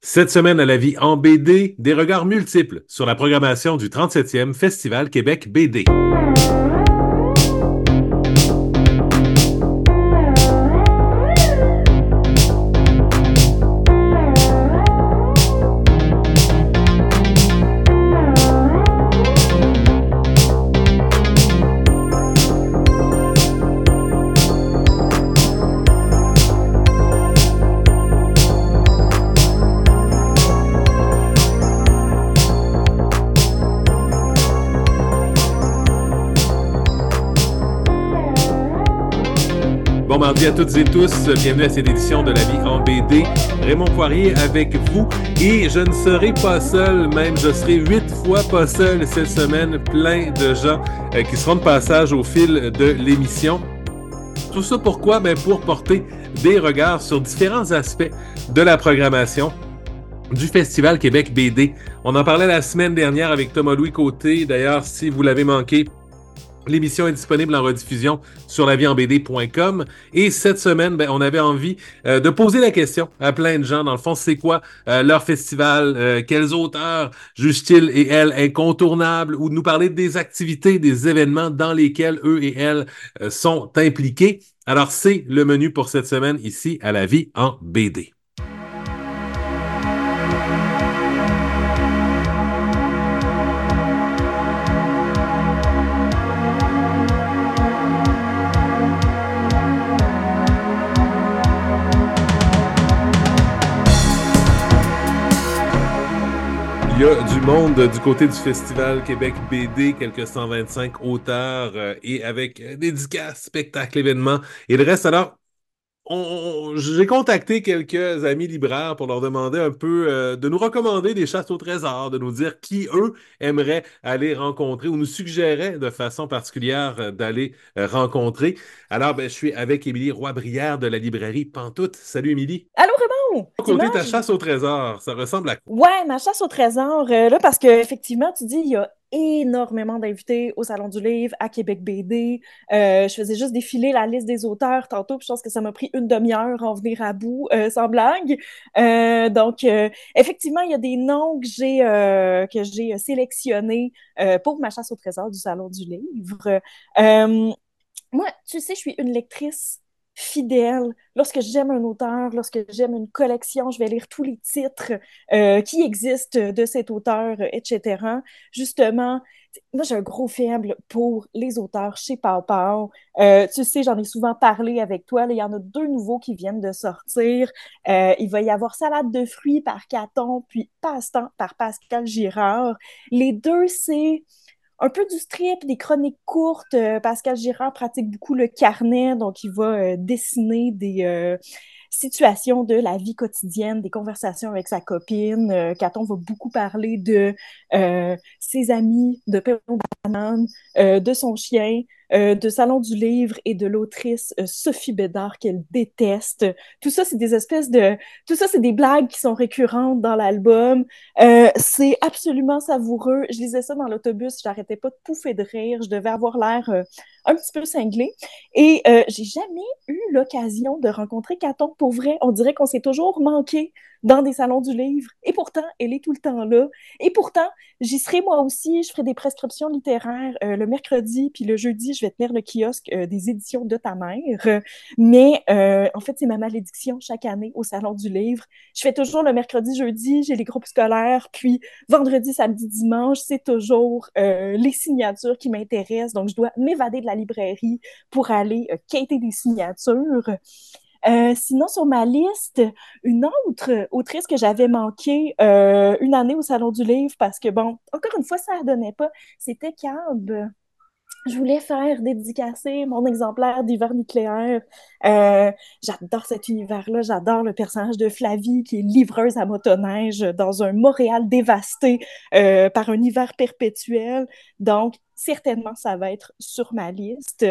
Cette semaine à la vie en BD, des regards multiples sur la programmation du 37e Festival Québec BD. Bon mardi à toutes et tous, bienvenue à cette édition de La vie en BD. Raymond Poirier avec vous et je ne serai pas seul, même je serai 8 fois pas seul cette semaine, plein de gens qui seront de passage au fil de l'émission. Tout ça pourquoi? Pour porter des regards sur différents aspects de la programmation du Festival Québec BD. On en parlait la semaine dernière avec Thomas-Louis Côté. D'ailleurs, si vous l'avez manqué, l'émission est disponible en rediffusion sur lavieenbd.com. Et cette semaine, on avait envie de poser la question à plein de gens. Dans le fond, c'est quoi leur festival? Quels auteurs jugent-ils et elles incontournables? Ou de nous parler des activités, des événements dans lesquels eux et elles sont impliqués. Alors, c'est le menu pour cette semaine ici à La vie en BD. Il y a du monde du côté du Festival Québec BD, quelques 125 auteurs et avec dédicaces, spectacles, événements et le reste. Alors, j'ai contacté quelques amis libraires pour leur demander un peu de nous recommander des chasses au trésor, de nous dire qui, eux, aimeraient aller rencontrer ou nous suggéraient de façon particulière d'aller rencontrer. Alors, je suis avec Émilie Roy-Brière de la librairie Pantoute. Salut, Émilie. Allô, Raymond! Côté ta Dimanche? chasse au trésor, ça ressemble à quoi? Ouais, ma chasse au trésor, là, parce que effectivement, tu dis, il y a énormément d'invités au Salon du Livre, à Québec BD. Je faisais juste défiler la liste des auteurs tantôt, puis je pense que ça m'a pris une demi-heure en venir à bout, sans blague. Effectivement, il y a des noms que j'ai sélectionnés pour ma chasse au trésor du Salon du Livre. Euh, Moi, tu sais, je suis une lectrice fidèle. Lorsque j'aime un auteur, lorsque j'aime une collection, je vais lire tous les titres qui existent de cet auteur, etc. Justement, moi, j'ai un gros faible pour les auteurs chez Pau Pau. Tu sais, j'en ai souvent parlé avec toi. Là, il y en a deux nouveaux qui viennent de sortir. Il va y avoir Salade de fruits par Caton, puis Passe-temps par Pascal Girard. Les deux, c'est un peu du strip, des chroniques courtes. Pascal Girard pratique beaucoup le carnet, donc il va dessiner des situations de la vie quotidienne, des conversations avec sa copine. Caton va beaucoup parler de ses amis, de Pedro Banane, de son chien, de Salon du Livre et de l'autrice Sophie Bédard qu'elle déteste. Tout ça, c'est des espèces de... Tout ça, c'est des blagues qui sont récurrentes dans l'album. C'est absolument savoureux. Je lisais ça dans l'autobus, j'arrêtais pas de pouffer de rire. Je devais avoir l'air un petit peu cinglé. Et j'ai jamais eu l'occasion de rencontrer Caton pour vrai. On dirait qu'on s'est toujours manqué dans des salons du livre. Et pourtant, elle est tout le temps là. Et pourtant, j'y serai moi aussi. Je ferai des prescriptions littéraires le mercredi, puis le jeudi, je vais tenir le kiosque des éditions de ta mère. Mais en fait, c'est ma malédiction chaque année au salon du livre. Je fais toujours le mercredi, jeudi, j'ai les groupes scolaires, puis vendredi, samedi, dimanche, c'est toujours les signatures qui m'intéressent. Donc, je dois m'évader de la librairie pour aller quêter des signatures. Sinon, sur ma liste, une autre autrice que j'avais manqué une année au Salon du Livre parce que, bon, encore une fois, ça ne donnait pas, c'était Cab. Je voulais faire dédicacer mon exemplaire d'hiver nucléaire. J'adore cet univers-là. J'adore le personnage de Flavie qui est livreuse à motoneige dans un Montréal dévasté par un hiver perpétuel. Donc, certainement, ça va être sur ma liste.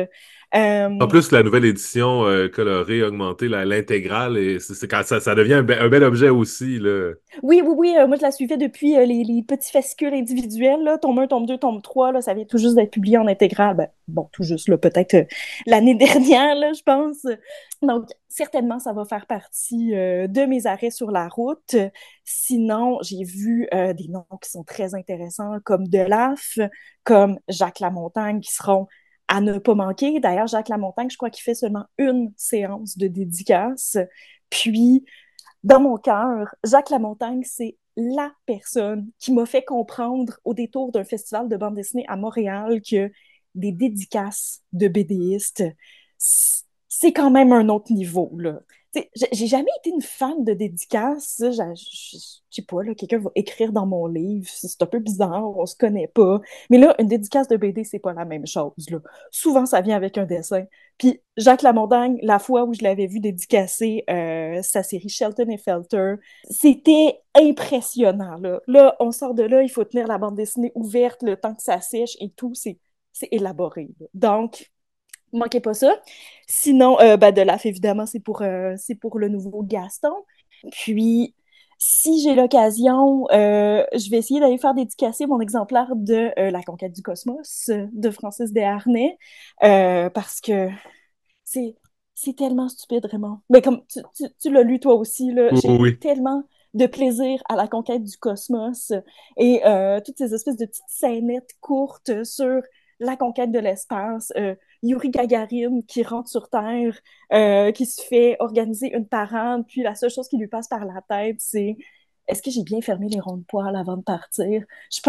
En plus, la nouvelle édition colorée, augmentée, l'intégrale, et c'est quand ça devient un bel objet aussi, là. Oui, oui, oui, moi je la suivais depuis les petits fascicules individuels, là, tome 1, tome 2, tome 3, là, ça vient tout juste d'être publié en intégrale. Ben, bon, tout juste, là, peut-être l'année dernière, là, je pense. Donc, certainement, ça va faire partie de mes arrêts sur la route. Sinon, j'ai vu des noms qui sont très intéressants, comme Delaf, comme Jacques Lamontagne, qui seront à ne pas manquer. D'ailleurs, Jacques Lamontagne, je crois qu'il fait seulement une séance de dédicace. Puis, dans mon cœur, Jacques Lamontagne, c'est la personne qui m'a fait comprendre au détour d'un festival de bande dessinée à Montréal que des dédicaces de BDistes, c'est quand même un autre niveau, là. J'ai jamais été une fan de dédicaces. Je sais pas, là, quelqu'un va écrire dans mon livre. C'est un peu bizarre, on se connaît pas. Mais là, une dédicace de BD, c'est pas la même chose, là. Souvent, ça vient avec un dessin. Puis Jacques Lamontagne, la fois où je l'avais vu dédicacer sa série Shelton et Felter, c'était impressionnant, là. Là, on sort de là, il faut tenir la bande dessinée ouverte le temps que ça sèche et tout. C'est élaboré, là. Donc, manquez pas ça. Sinon, ben, de l'AF, évidemment, c'est pour le nouveau Gaston. Puis, si j'ai l'occasion, je vais essayer d'aller faire dédicacer mon exemplaire de La conquête du cosmos de Francis Desharnais, parce que c'est, c'est tellement stupide, vraiment. Mais comme tu l'as lu toi aussi, là, Oui, j'ai oui, pris oui. tellement de plaisir à La conquête du cosmos et toutes ces espèces de petites scénettes courtes sur la conquête de l'espace. Yuri Gagarin qui rentre sur Terre, qui se fait organiser une parade, puis la seule chose qui lui passe par la tête, c'est est-ce que j'ai bien fermé les ronds de poils avant de partir?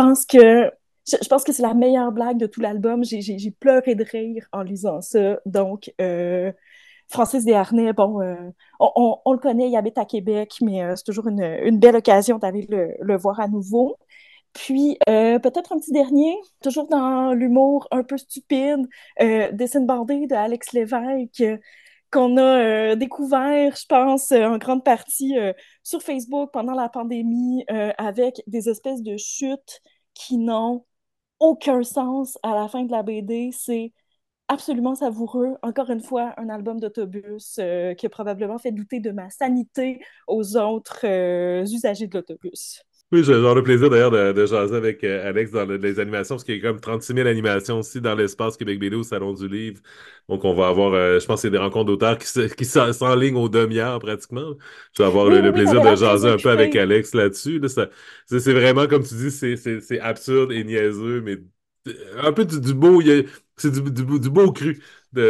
Je pense que c'est la meilleure blague de tout l'album. J'ai pleuré de rire en lisant ça. Donc, Francis Desharnais, bon, on le connaît, il habite à Québec, mais c'est toujours une belle occasion d'aller le voir à nouveau. Puis, peut-être un petit dernier, toujours dans l'humour un peu stupide, Dessine bandé de Alex Lévesque, qu'on a découvert, je pense, en grande partie sur Facebook pendant la pandémie, avec des espèces de chutes qui n'ont aucun sens à la fin de la BD. C'est absolument savoureux. Encore une fois, un album d'autobus qui a probablement fait douter de ma sanité aux autres usagers de l'autobus. Oui, j'ai genre le plaisir d'ailleurs de jaser avec Alex dans les animations, parce qu'il y a comme 36 000 animations aussi dans l'espace Québec BD au Salon du Livre. Donc, on va avoir, je pense, que c'est des rencontres d'auteurs qui s'enlignent aux demi-heures pratiquement. Je vais avoir Oui, oui, le oui, plaisir t'avais de l'air très jaser un peu avec occupé. Alex là-dessus. Là, c'est vraiment, comme tu dis, c'est absurde et niaiseux, mais un peu du beau, c'est du beau cru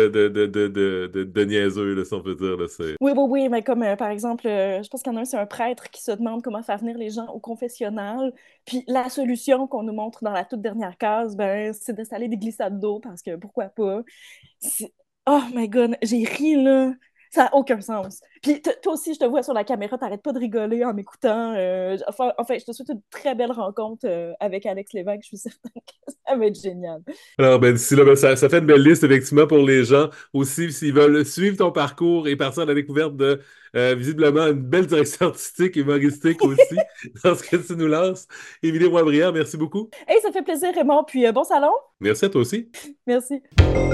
de niaiseux, là, si on peut dire. Là, Oui, oui, oui, mais comme par exemple, je pense qu'il y en a un, c'est un prêtre qui se demande comment faire venir les gens au confessionnal. Puis la solution qu'on nous montre dans la toute dernière case, ben, c'est d'installer des glissades d'eau parce que pourquoi pas. Oh my God, j'ai ri là. Ça n'a aucun sens. Puis toi aussi, je te vois sur la caméra, t'arrêtes pas de rigoler en m'écoutant. Enfin, je te souhaite une très belle rencontre avec Alex Lévesque. Je suis certaine que ça va être génial. Alors, ben, d'ici là, ben, ça fait une belle liste, effectivement, pour les gens aussi, s'ils veulent suivre ton parcours et partir à la découverte de, visiblement, une belle direction artistique et humoristique aussi, dans ce que tu nous lances. Émilie Roy-Briard, merci beaucoup. Hey, ça fait plaisir, Raymond. Puis bon salon. Merci à toi aussi. Merci.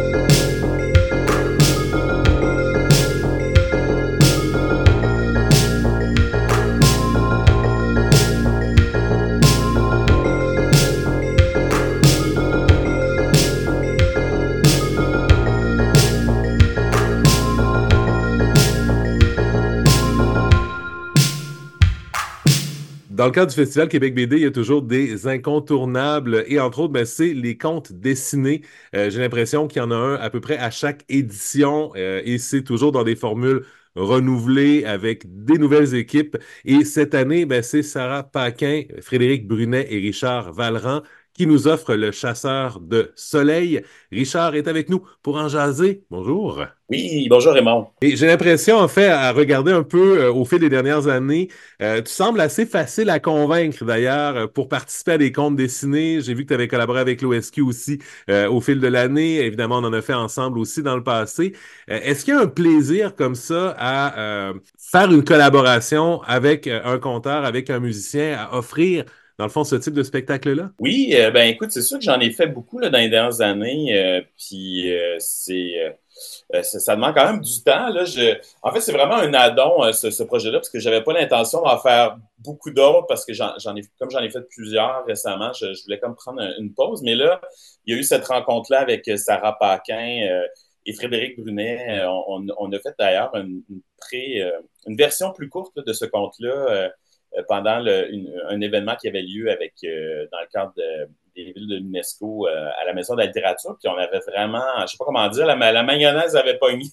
Dans le cadre du Festival Québec BD, il y a toujours des incontournables et entre autres, ben, c'est les contes dessinés. J'ai l'impression qu'il y en a un à peu près à chaque édition et c'est toujours dans des formules renouvelées avec des nouvelles équipes. Et cette année, ben, c'est Sarah Paquin, Frédéric Brunet et Richard Valran qui nous offrent Le Chasseur de Soleil. Richard est avec nous pour en jaser. Bonjour. Oui, bonjour Raymond. Et j'ai l'impression, en fait, à regarder un peu au fil des dernières années, tu sembles assez facile à convaincre d'ailleurs pour participer à des contes dessinés. J'ai vu que tu avais collaboré avec l'OSQ aussi au fil de l'année. Évidemment, on en a fait ensemble aussi dans le passé. Est-ce qu'il y a un plaisir comme ça à faire une collaboration avec un conteur, avec un musicien, à offrir, dans le fond, ce type de spectacle-là? Oui, ben écoute, c'est sûr que j'en ai fait beaucoup là, dans les dernières années, puis ça demande quand même du temps. Là. En fait, c'est vraiment un add-on, ce projet-là, parce que j'avais pas l'intention d'en faire beaucoup d'autres, parce que comme j'en ai fait plusieurs récemment, je voulais comme prendre une pause. Mais là, il y a eu cette rencontre-là avec Sarah Paquin et Frédéric Brunet. On a fait d'ailleurs une version plus courte là, de ce conte-là pendant un événement qui avait lieu dans le cadre des villes de l'UNESCO à la Maison de la littérature. Puis on avait vraiment, je sais pas comment dire, la mayonnaise avait pogné.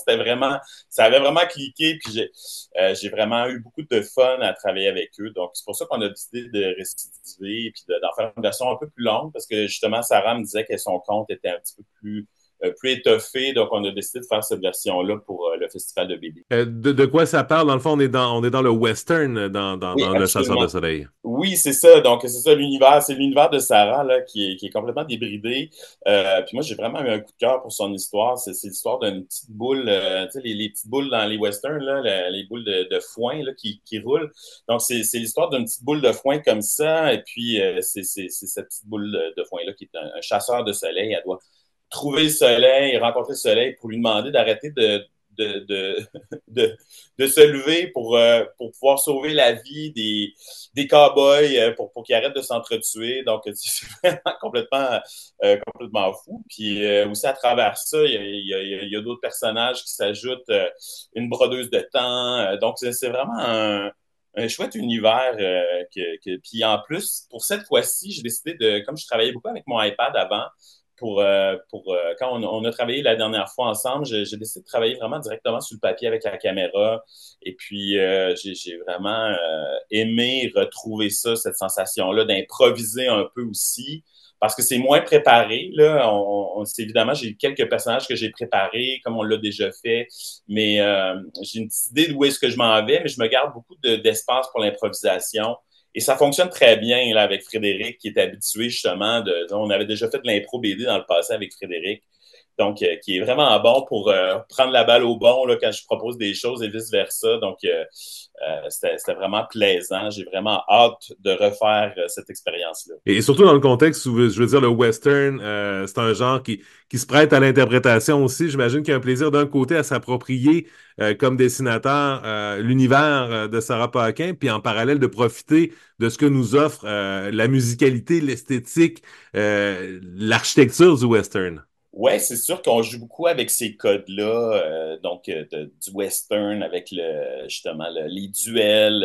Ça avait vraiment cliqué. Puis j'ai vraiment eu beaucoup de fun à travailler avec eux. Donc c'est pour ça qu'on a décidé de récidiver et puis d'en faire une version un peu plus longue parce que justement Sarah me disait que son conte était un petit peu plus étoffé. Donc, on a décidé de faire cette version-là pour le Festival de BD. De quoi ça parle? Dans le fond, on est dans le western, Oui, dans Le Chasseur absolument. de Soleil. Oui, c'est ça. Donc, c'est ça l'univers. C'est l'univers de Sarah là, qui est complètement débridé. Puis moi, j'ai vraiment eu un coup de cœur pour son histoire. C'est l'histoire d'une petite boule, tu sais, les petites boules dans les westerns, là, les boules de foin là, qui roulent. Donc, c'est l'histoire d'une petite boule de foin comme ça. Et puis, c'est cette petite boule de foin-là qui est un chasseur de soleil. Elle doit trouver le soleil, rencontrer le soleil pour lui demander d'arrêter de, de, de, de se lever pour pouvoir sauver la vie des cow-boys, pour qu'ils arrêtent de s'entretuer. Donc, c'est vraiment complètement fou. Puis aussi, à travers ça, il y a d'autres personnages qui s'ajoutent, une brodeuse de temps. Donc, c'est vraiment un chouette univers. Puis en plus, pour cette fois-ci, j'ai décidé comme je travaillais beaucoup avec mon iPad avant, quand on a travaillé la dernière fois ensemble, j'ai décidé de travailler vraiment directement sur le papier avec la caméra. Et puis, j'ai vraiment aimé retrouver ça, cette sensation-là, d'improviser un peu aussi, parce que c'est moins préparé. Là. C'est évidemment, j'ai quelques personnages que j'ai préparés, comme on l'a déjà fait, mais j'ai une petite idée d'où est-ce que je m'en vais, mais je me garde beaucoup d'espace pour l'improvisation. Et ça fonctionne très bien là, avec Frédéric, qui est habitué justement on avait déjà fait de l'impro BD dans le passé avec Frédéric, donc qui est vraiment bon pour prendre la balle au bon là, quand je propose des choses et vice-versa. Donc, c'était vraiment plaisant. J'ai vraiment hâte de refaire cette expérience-là. Et surtout dans le contexte où, je veux dire, le western, c'est un genre qui se prête à l'interprétation aussi. J'imagine qu'il y a un plaisir d'un côté à s'approprier comme dessinateur l'univers de Sarah Paquin, puis en parallèle de profiter de ce que nous offre la musicalité, l'esthétique, l'architecture du western. Ouais, c'est sûr qu'on joue beaucoup avec ces codes-là, du western avec justement les duels,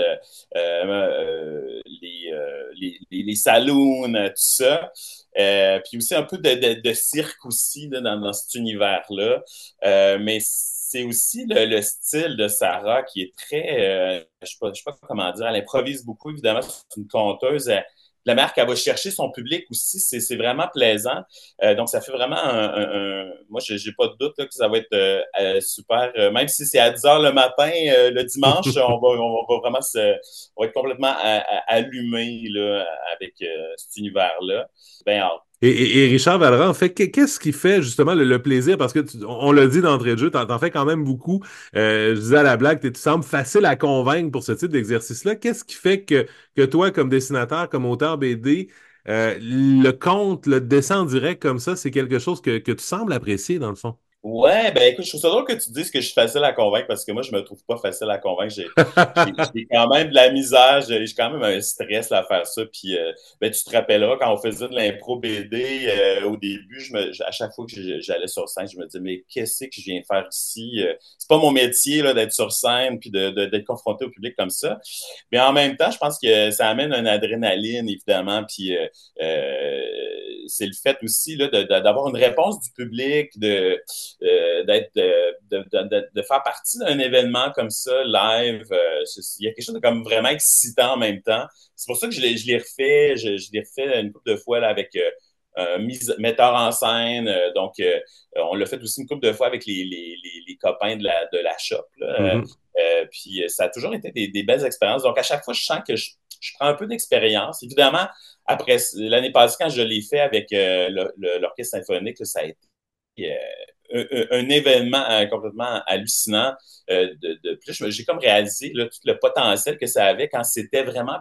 les saloons, tout ça. Puis aussi un peu de cirque aussi là, dans cet univers-là. Mais c'est aussi le style de Sarah qui est très, je sais pas comment dire, elle improvise beaucoup, évidemment, c'est une conteuse. La manière qu'elle va chercher son public aussi, c'est vraiment plaisant. Donc, ça fait vraiment moi, j'ai pas de doute là, que ça va être super. Même si c'est à 10 heures le matin, le dimanche, on va vraiment on va être complètement allumé là, avec cet univers-là. Ben, Et Richard Valera, en fait, qu'est-ce qui fait justement le plaisir? Parce que on l'a dit d'entrée de jeu, t'en fais quand même beaucoup. Je disais à la blague, tu sembles facile à convaincre pour ce type d'exercice-là. Qu'est-ce qui fait que toi, comme dessinateur, comme auteur BD, le conte, le dessin en direct comme ça, c'est quelque chose que tu sembles apprécier dans le fond? ouais, ben écoute, je trouve ça drôle que tu dises que je suis facile à convaincre parce que moi, je me trouve pas facile à convaincre. J'ai quand même de la misère, j'ai quand même un stress là, à faire ça. Puis, ben, tu te rappelleras, quand on faisait de l'impro BD, au début, à chaque fois que j'allais sur scène, je me disais, mais qu'est-ce que je viens faire ici? C'est pas mon métier là, d'être sur scène puis d'être confronté au public comme ça. Mais en même temps, je pense que ça amène une adrénaline, évidemment. Puis, c'est le fait aussi là, d'avoir une réponse du public, de faire partie d'un événement comme ça, live. Il y a quelque chose de comme vraiment excitant en même temps. C'est pour ça que je l'ai refait. Je l'ai refait une couple de fois là, avec metteur en scène. On l'a fait aussi une couple de fois avec les copains de la shop. Là. Mhm. Puis ça a toujours été des belles expériences. Donc, à chaque fois, je sens que je prends un peu d'expérience. Évidemment, après l'année passée, quand je l'ai fait avec l'orchestre symphonique, là, ça a été un événement complètement hallucinant. Plus j'ai comme réalisé là, tout le potentiel que ça avait quand c'était vraiment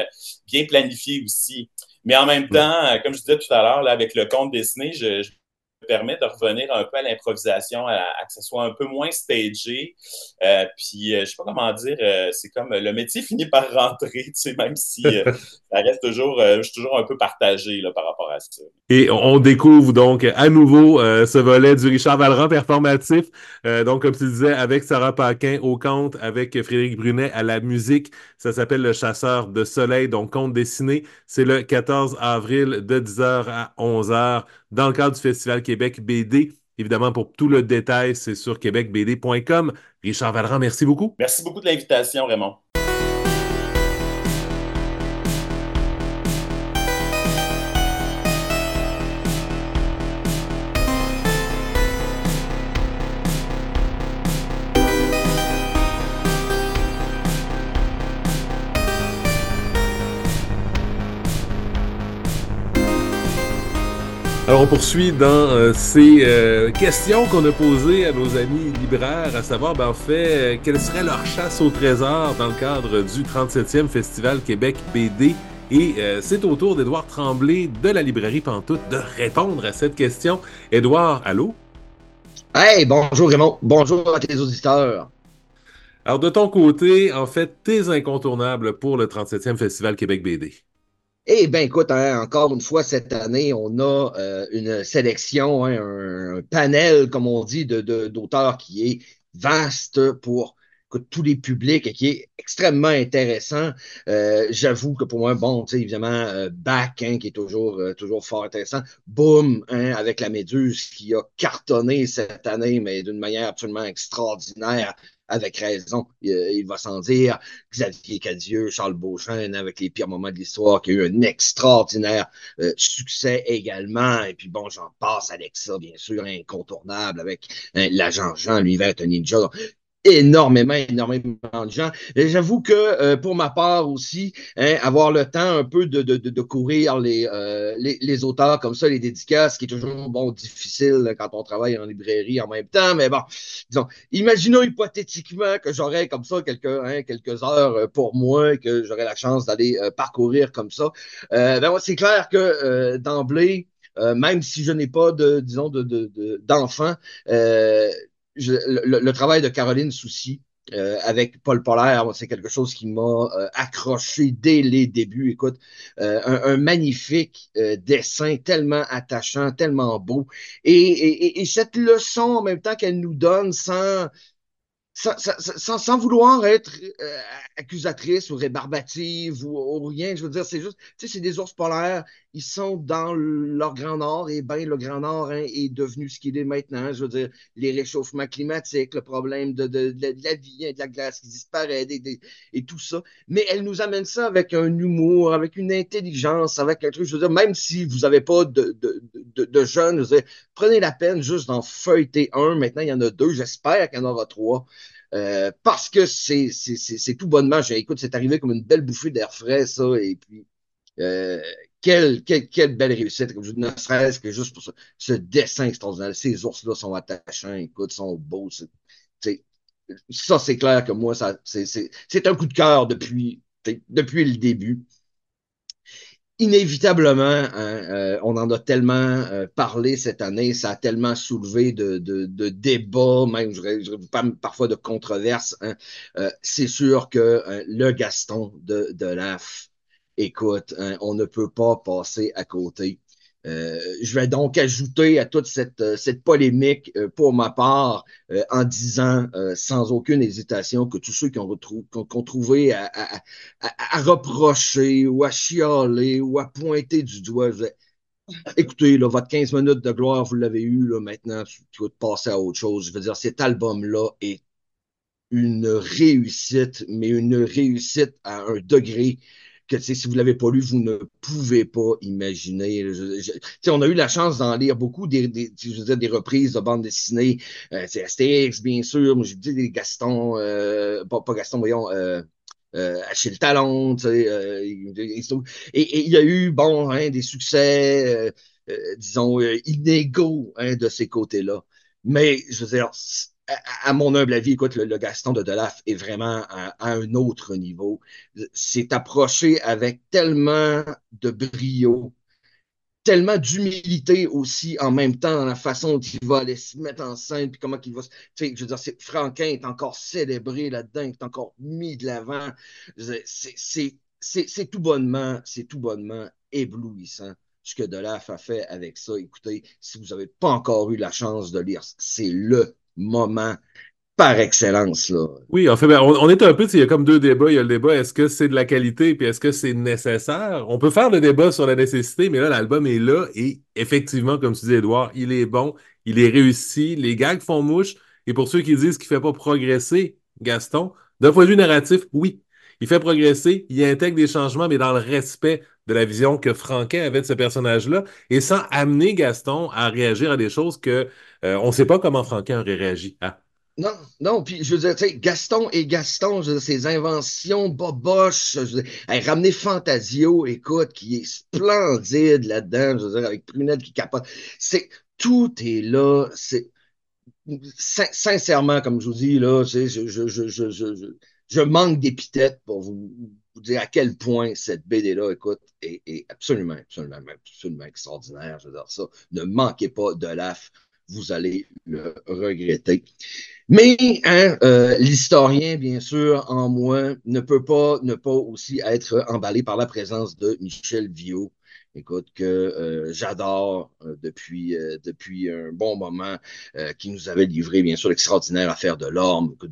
bien planifié aussi. Mais en même temps, comme je disais tout à l'heure, là, avec le conte Disney, permet de revenir un peu à l'improvisation, à que ce soit un peu moins stagé. Puis, je sais pas comment dire, c'est comme le métier finit par rentrer, tu sais, même si ça reste toujours, je suis toujours un peu partagé là, par rapport à ça. Et on découvre donc à nouveau ce volet du Richard Valran performatif. Donc, comme tu disais, avec Sarah Paquin au conte, avec Frédéric Brunet à la musique. Ça s'appelle Le Chasseur de Soleil, donc conte dessiné. C'est le 14 avril de 10h à 11h dans le cadre du Festival Québec BD. Évidemment, pour tout le détail, c'est sur québecbd.com. Richard Valran, merci beaucoup. Merci beaucoup de l'invitation, Raymond. Alors, on poursuit dans ces questions qu'on a posées à nos amis libraires, à savoir, en fait, quelle serait leur chasse au trésor dans le cadre du 37e Festival Québec BD. Et c'est au tour d'Édouard Tremblay de la librairie Pantoute de répondre à cette question. Édouard, allô? Hey, bonjour Raymond, bonjour à tes auditeurs. Alors, de ton côté, en fait, tes incontournables pour le 37e Festival Québec BD. Eh bien, écoute, encore une fois, cette année, on a une sélection, un panel, comme on dit, d'auteurs qui est vaste pour tous les publics et qui est extrêmement intéressant. J'avoue que pour moi, bon, tu sais, évidemment, Back, qui est toujours fort intéressant. Boom, avec la Méduse, qui a cartonné cette année, mais d'une manière absolument extraordinaire. Avec raison, il va sans dire. Xavier Cadieux, Charles Beauchamp, avec les pires moments de l'histoire, qui a eu un extraordinaire succès également. Et puis bon, j'en passe, Alexa, bien sûr, incontournable, avec l'agent Jean, l'univers est un ninja. Donc, énormément de gens. Et j'avoue que pour ma part aussi, avoir le temps un peu de courir les auteurs comme ça, les dédicaces, qui est toujours bon difficile quand on travaille en librairie en même temps, mais bon, disons, imaginons hypothétiquement que j'aurais comme ça quelques heures pour moi, que j'aurais la chance d'aller parcourir comme ça. C'est clair que d'emblée, même si je n'ai pas d'enfant, le travail de Caroline Soucy avec Paul Polaire, c'est quelque chose qui m'a accroché dès les débuts. Écoute, un magnifique dessin, tellement attachant, tellement beau. Et cette leçon, en même temps qu'elle nous donne, sans vouloir être accusatrice ou rébarbative ou rien, je veux dire, c'est juste, tu sais, c'est des ours polaires, ils sont dans leur Grand Nord, et bien, le Grand Nord est devenu ce qu'il est maintenant, je veux dire, les réchauffements climatiques, le problème de la vie, de la glace qui disparaît, et tout ça, mais elle nous amène ça avec un humour, avec une intelligence, avec un truc, je veux dire, même si vous n'avez pas de jeunes, je veux dire, prenez la peine juste d'en feuilleter un, maintenant il y en a deux, j'espère qu'il y en aura trois, parce que c'est tout bonnement. Écoute, c'est arrivé comme une belle bouffée d'air frais, ça, et puis quelle belle réussite, ne serait-ce que juste pour ça. Ce dessin extraordinaire. Ces ours-là sont attachants, écoute, sont beaux. Ça, c'est clair que moi, c'est un coup de cœur depuis le début. Inévitablement, on en a tellement parlé cette année, ça a tellement soulevé de débats, même parfois de controverses. C'est sûr que le Gaston de l'AF, écoute, on ne peut pas passer à côté. Je vais donc ajouter à toute cette polémique pour ma part en disant sans aucune hésitation que tous ceux qui ont trouvé à reprocher ou à chialer ou à pointer du doigt, écoutez, là, votre 15 minutes de gloire, vous l'avez eu, là, maintenant, tu vas passer à autre chose. Je veux dire, cet album-là est une réussite, mais une réussite à un degré que si vous ne l'avez pas lu, vous ne pouvez pas imaginer. On a eu la chance d'en lire beaucoup je veux dire, des reprises de bandes dessinées. C'est Astérix, bien sûr. Moi, j'ai dit des Gaston, pas Gaston, voyons, Achille Talon, et il y a eu, bon, des succès, disons, inégaux de ces côtés-là. Mais, je veux dire, à mon humble avis, écoute, le Gaston de Delaf est vraiment à un autre niveau. C'est approché avec tellement de brio, tellement d'humilité aussi en même temps dans la façon dont il va aller se mettre en scène, puis comment il va. Tu sais, je veux dire, Franquin est encore célébré là-dedans, il est encore mis de l'avant. C'est tout bonnement éblouissant ce que Delaf a fait avec ça. Écoutez, si vous n'avez pas encore eu la chance de lire, c'est le moment par excellence, là. Oui, en fait, ben, on est un peu, il y a comme deux débats. Il y a le débat, est-ce que c'est de la qualité, puis est-ce que c'est nécessaire? On peut faire le débat sur la nécessité, mais là, l'album est là, et effectivement, comme tu dis, Edouard, il est bon, il est réussi, les gags font mouche, et pour ceux qui disent qu'il ne fait pas progresser, Gaston, d'un point de vue narratif, oui, il fait progresser, il intègre des changements, mais dans le respect de la vision que Franquin avait de ce personnage-là, et sans amener Gaston à réagir à des choses que on ne sait pas comment Franquin aurait réagi. Ah. Non, non, puis je veux dire, tu sais, Gaston et Gaston, je veux dire, ses inventions boboches, je veux dire, hey, ramener Fantasio, écoute, qui est splendide là-dedans, je veux dire, avec Prunette qui capote, tout est là, sincèrement, comme je vous dis, là, tu sais, je manque d'épithètes pour vous dire à quel point cette BD-là, écoute, est absolument, absolument, absolument extraordinaire, je veux dire ça, ne manquez pas de l'AF, vous allez le regretter. Mais hein, l'historien, bien sûr, en moi, ne peut pas ne pas aussi être emballé par la présence de Michel Viau. Écoute, que j'adore depuis un bon moment, qui nous avait livré, bien sûr, l'extraordinaire affaire de l'orme, écoute,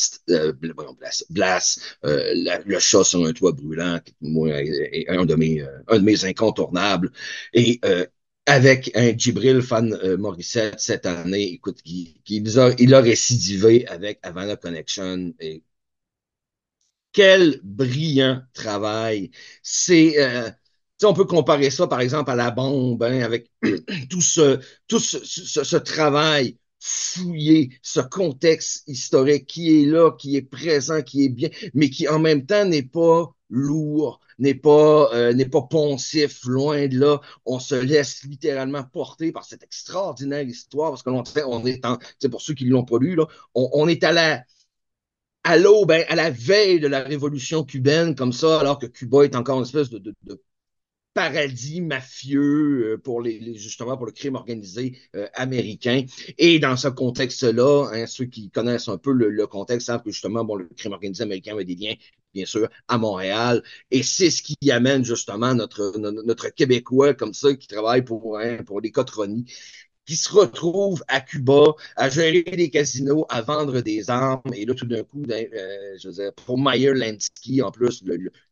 Blast, le chat sur un toit brûlant, qui, moi, est un de mes incontournables. Et avec un Djibril Fan Morissette cette année, écoute, il a récidivé avec Havana Connection. Et quel brillant travail! On peut comparer ça, par exemple, à La Bombe, hein, avec tout ce, ce travail fouillé, ce contexte historique qui est là, qui est présent, qui est bien, mais qui en même temps n'est pas lourd, n'est pas poncif, loin de là. On se laisse littéralement porter par cette extraordinaire histoire, parce que on est pour ceux qui ne l'ont pas lu, là, on est à l'aube, à la veille de la révolution cubaine, comme ça, alors que Cuba est encore une espèce de paradis mafieux pour justement pour le crime organisé américain. Et dans ce contexte-là, hein, ceux qui connaissent un peu le contexte savent que justement, bon, le crime organisé américain avait des liens, bien sûr, à Montréal. Et c'est ce qui amène justement notre Québécois comme ça qui travaille pour les cotronies, qui se retrouve à Cuba à gérer des casinos, à vendre des armes. Et là, tout d'un coup, je veux dire, pour Meyer Lansky, en plus,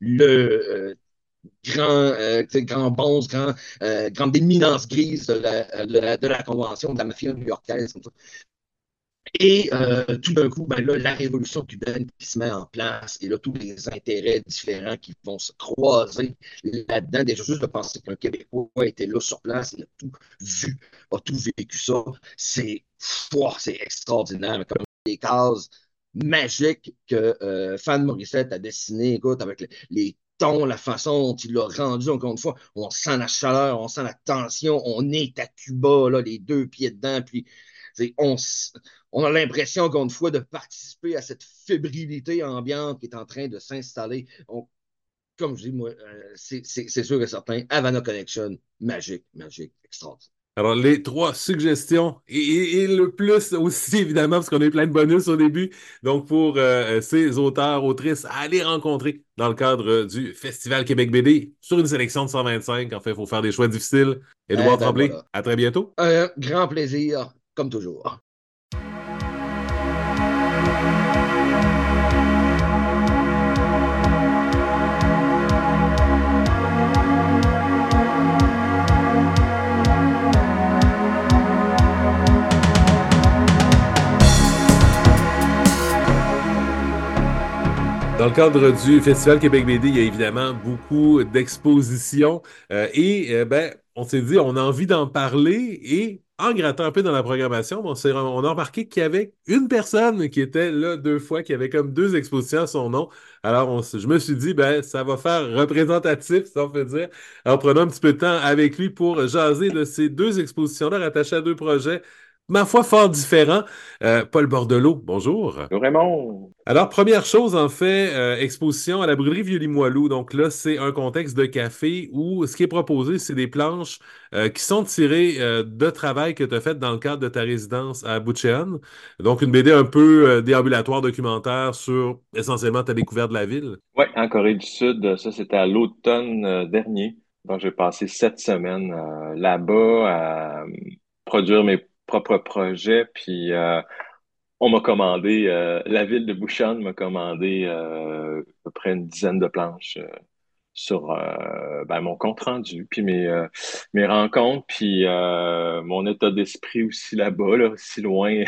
grand bonze, grande éminence grise de la convention de la mafia new-yorkaise. Et tout d'un coup, ben là, la révolution cubaine qui se met en place, et là, tous les intérêts différents qui vont se croiser là-dedans. Déjà, juste de penser qu'un Québécois était là sur place, il a tout vu, a tout vécu ça, c'est extraordinaire. Comme des cases magiques que Fan Morissette a dessinées, écoute, avec les tons, la façon dont il l'a rendu, encore une fois, on sent la chaleur, on sent la tension, on est à Cuba, là, les deux pieds dedans, puis on a l'impression, encore une fois, de participer à cette fébrilité ambiante qui est en train de s'installer. Comme je dis, moi, c'est sûr et certain, Havana Connection, magique, magique, extraordinaire. Alors, les trois suggestions et le plus aussi, évidemment, parce qu'on a eu plein de bonus au début. Donc, pour ces auteurs, autrices, à aller rencontrer dans le cadre du Festival Québec BD sur une sélection de 125. En fait, il faut faire des choix difficiles. Édouard Tremblay, voilà. À très bientôt. Un grand plaisir, comme toujours. Dans le cadre du Festival Québec BD, il y a évidemment beaucoup d'expositions ben, on s'est dit, on a envie d'en parler et en grattant un peu dans la programmation, on a remarqué qu'il y avait une personne qui était là 2 fois, qui avait comme 2 expositions à son nom. Alors, je me suis dit, ben, ça va faire représentatif, si on peut dire. Alors, prenons un petit peu de temps avec lui pour jaser de ces 2 expositions-là rattachées à 2 projets. ma foi, fort différents. Paul Bordelot, bonjour. Raymond, Alors, première chose, en fait, exposition à la brûlerie Vieux-Limoilou. Donc là, c'est un contexte de café où ce qui est proposé, c'est des planches qui sont tirées de travail que tu as fait dans le cadre de ta résidence à Bucheon. Donc, une BD un peu déambulatoire documentaire sur essentiellement ta découverte de la ville. ouais, en Corée du Sud, ça c'était à l'automne dernier. Donc j'ai passé 7 semaines là-bas à produire mes propres projets. Puis on m'a commandé, la ville de Busan m'a commandé à peu près une dizaine de planches sur ben, mon compte rendu, puis mes rencontres, puis mon état d'esprit aussi là-bas, là, si loin,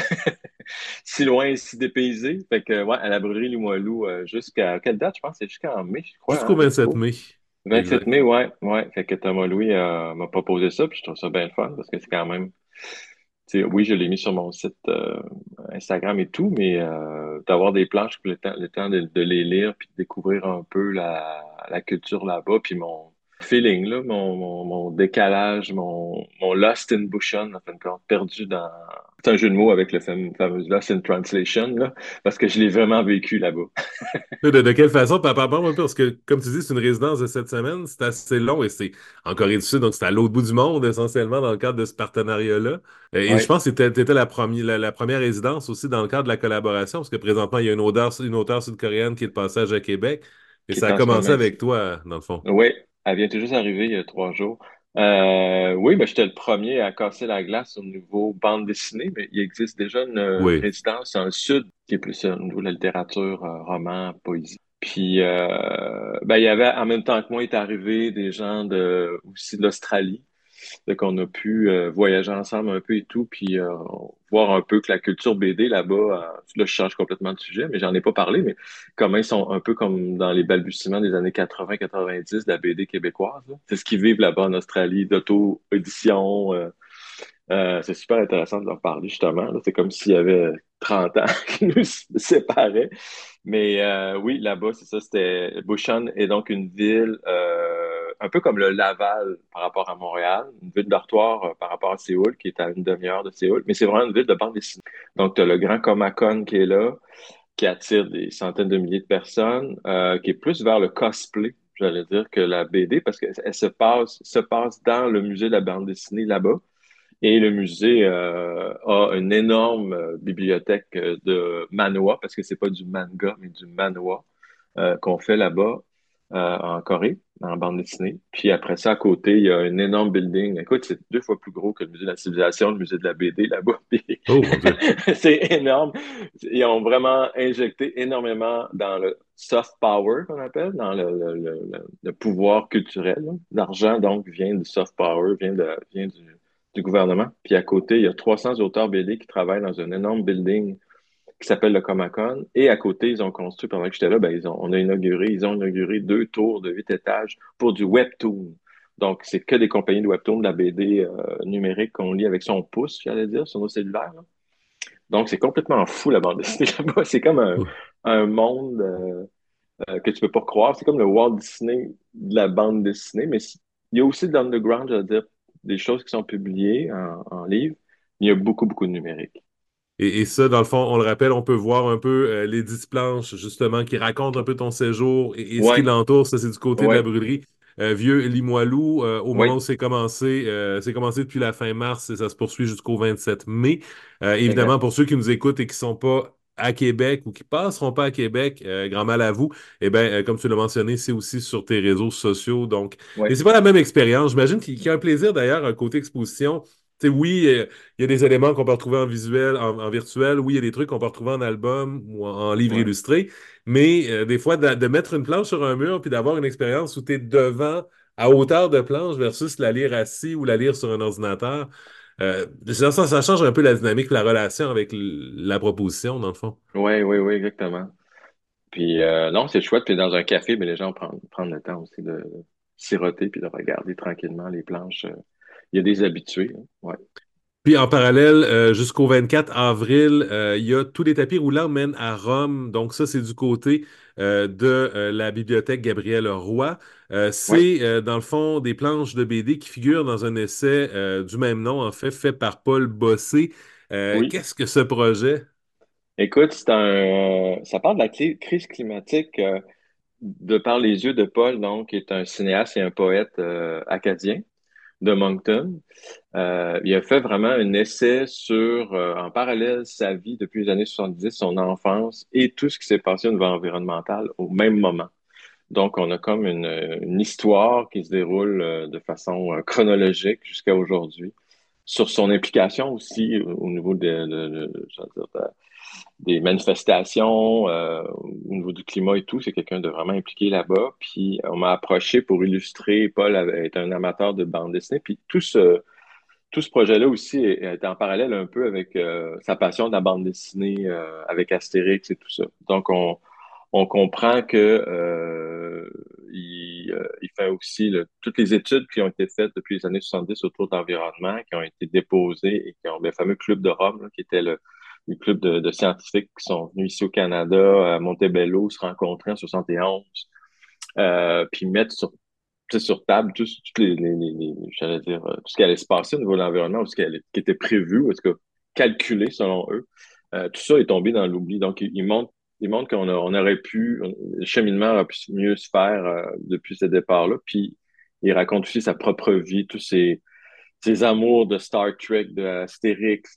si loin et si dépaysé. Fait que, ouais, à la brûlerie Limoilou, jusqu'à quelle date, je pense? C'est jusqu'en mai, je crois, Jusqu'au hein, 27 l'expo. mai. 27 Exact. mai, ouais, ouais. Fait que Thomas Louis m'a proposé ça, puis je trouve ça bien le fun, parce que c'est quand même, tu sais, oui, je l'ai mis sur mon site Instagram et tout, mais d'avoir des planches, puis le temps de les lire, puis de découvrir un peu la culture là-bas, puis mon feeling, là, mon décalage, mon Lost in Busan, en fin de compte, perdu dans... C'est un jeu de mots avec le fameux Lost in Translation, là, parce que je l'ai vraiment vécu là-bas. De quelle façon? Parle un peu, parce que, comme tu dis, c'est une résidence de 7 semaines, c'est assez long et c'est en Corée du Sud, donc c'est à l'autre bout du monde, essentiellement, dans le cadre de ce partenariat-là. Et je Ouais, pense que t'étais la première résidence aussi dans le cadre de la collaboration, parce que présentement, il y a une auteure sud-coréenne qui est de passage à Québec, et qui ça est a en ce moment commencé ici. avec toi, dans le fond. Oui, elle vient tout juste d'arriver il y a 3 jours. Oui, ben, j'étais le premier à casser la glace au niveau bande dessinée, mais il existe déjà une Oui. résidence dans le sud qui est plus au niveau de la littérature, roman, poésie. Puis, ben, il y avait, en même temps que moi, il est arrivé des gens aussi de l'Australie. Fait qu'on a pu voyager ensemble un peu et tout, puis voir un peu que la culture BD là-bas, là je change complètement de sujet, mais j'en ai pas parlé, mais comment ils sont un peu comme dans les balbutiements des années 80-90 de la BD québécoise, là. C'est ce qu'ils vivent là-bas en Australie, d'auto-édition. C'est super intéressant de leur parler justement, là. C'est comme s'il y avait 30 ans qui nous séparaient. Mais oui, là-bas, c'est ça, c'était Busan est donc une ville un peu comme le Laval par rapport à Montréal, une ville dortoir par rapport à Séoul, qui est à une demi-heure de Séoul, mais c'est vraiment une ville de bande dessinée. Donc, tu as le Grand Comic-Con qui est là, qui attire des centaines de milliers de personnes, qui est plus vers le cosplay, j'allais dire, que la BD, parce qu'elle se passe dans le musée de la bande dessinée là-bas. Et le musée a une énorme bibliothèque de manhwa, parce que c'est pas du manga, mais du manhwa qu'on fait là-bas en Corée, en bande dessinée. Puis après ça, à côté, il y a un énorme building. Écoute, c'est 2 fois plus gros que le musée de la civilisation, le musée de la BD là-bas. Puis Oh, mon Dieu. c'est énorme. Ils ont vraiment injecté énormément dans le soft power, qu'on appelle, dans le pouvoir culturel, là. L'argent, donc, vient du soft power, vient du gouvernement. Puis à côté, il y a 300 auteurs BD qui travaillent dans un énorme building qui s'appelle le Comacon. Et à côté, ils ont construit, pendant que j'étais là, ben, ils ont inauguré 2 tours de 8 étages pour du webtoon. Donc, c'est que des compagnies de webtoon, de la BD numérique qu'on lit avec son pouce, j'allais dire, sur nos cellulaires, là. Donc, c'est complètement fou, la bande dessinée là-bas. C'est comme un monde que tu peux pas croire. C'est comme le Walt Disney de la bande dessinée, mais il y a aussi de l'underground, je veux dire, des choses qui sont publiées en livre, mais il y a beaucoup, beaucoup de numérique. Et ça, dans le fond, on le rappelle, on peut voir un peu les 10 planches, justement, qui racontent un peu ton séjour et ce qui Ouais, l'entoure. Ça, c'est du côté de la ouais, brûlerie Vieux Limoilou. Au moment où oui, c'est commencé depuis la fin mars et ça se poursuit jusqu'au 27 mai. Évidemment, exact. pour ceux qui nous écoutent et qui sont pas à Québec ou qui passeront pas à Québec, grand mal à vous, eh bien, comme tu l'as mentionné, c'est aussi sur tes réseaux sociaux. Donc, et Ouais, c'est pas la même expérience. J'imagine qu'il y a un plaisir d'ailleurs, un côté exposition. Tu sais, oui, il y a des éléments qu'on peut retrouver en visuel, en virtuel. Oui, il y a des trucs qu'on peut retrouver en album ou en livre ouais. illustré. Mais des fois, de mettre une planche sur un mur puis d'avoir une expérience où tu es devant, à hauteur de planche versus la lire assis ou la lire sur un ordinateur, ça change un peu la dynamique, la relation avec la proposition, dans le fond. Oui, oui, oui, exactement. Puis non, c'est chouette. Puis dans un café, mais les gens prennent le temps aussi de siroter puis de regarder tranquillement les planches. Il y a des habitués, hein. Ouais, Puis en parallèle, jusqu'au 24 avril, il y a tous les tapis roulants mènent à Rome. Donc ça, c'est du côté de la bibliothèque Gabriel Roy. ouais, C'est dans le fond des planches de BD qui figurent dans un essai du même nom, en fait par Paul Bossé. Oui. Qu'est-ce que ce projet? Écoute, ça parle de la crise climatique de par les yeux de Paul, donc, qui est un cinéaste et un poète acadien de Moncton. Il a fait vraiment un essai sur, en parallèle, sa vie depuis les années 70, son enfance et tout ce qui s'est passé au niveau environnemental au même moment. Donc, on a comme une histoire qui se déroule de façon chronologique jusqu'à aujourd'hui, sur son implication aussi au niveau je veux dire, des manifestations, au niveau du climat et tout. C'est quelqu'un de vraiment impliqué là-bas. Puis, on m'a approché pour illustrer. Paul est un amateur de bande dessinée. Puis, tout ce projet-là aussi est en parallèle un peu avec sa passion de la bande dessinée avec Astérix et tout ça. Donc, on comprend que il fait aussi toutes les études qui ont été faites depuis les années 70 autour de l'environnement, qui ont été déposées et qui ont le fameux club de Rome, là, qui était le club de scientifiques qui sont venus ici au Canada, à Montebello, se rencontrer en 71, puis mettre sur table toutes j'allais dire, tout ce qui allait se passer au niveau de l'environnement, ou qui était prévu, ou ce que calculé selon eux. Tout ça est tombé dans l'oubli. Donc, il montre on aurait pu, le cheminement aurait pu mieux se faire depuis ce départ-là. Puis, il raconte aussi sa propre vie, tous ses amours de Star Trek, de Astérix,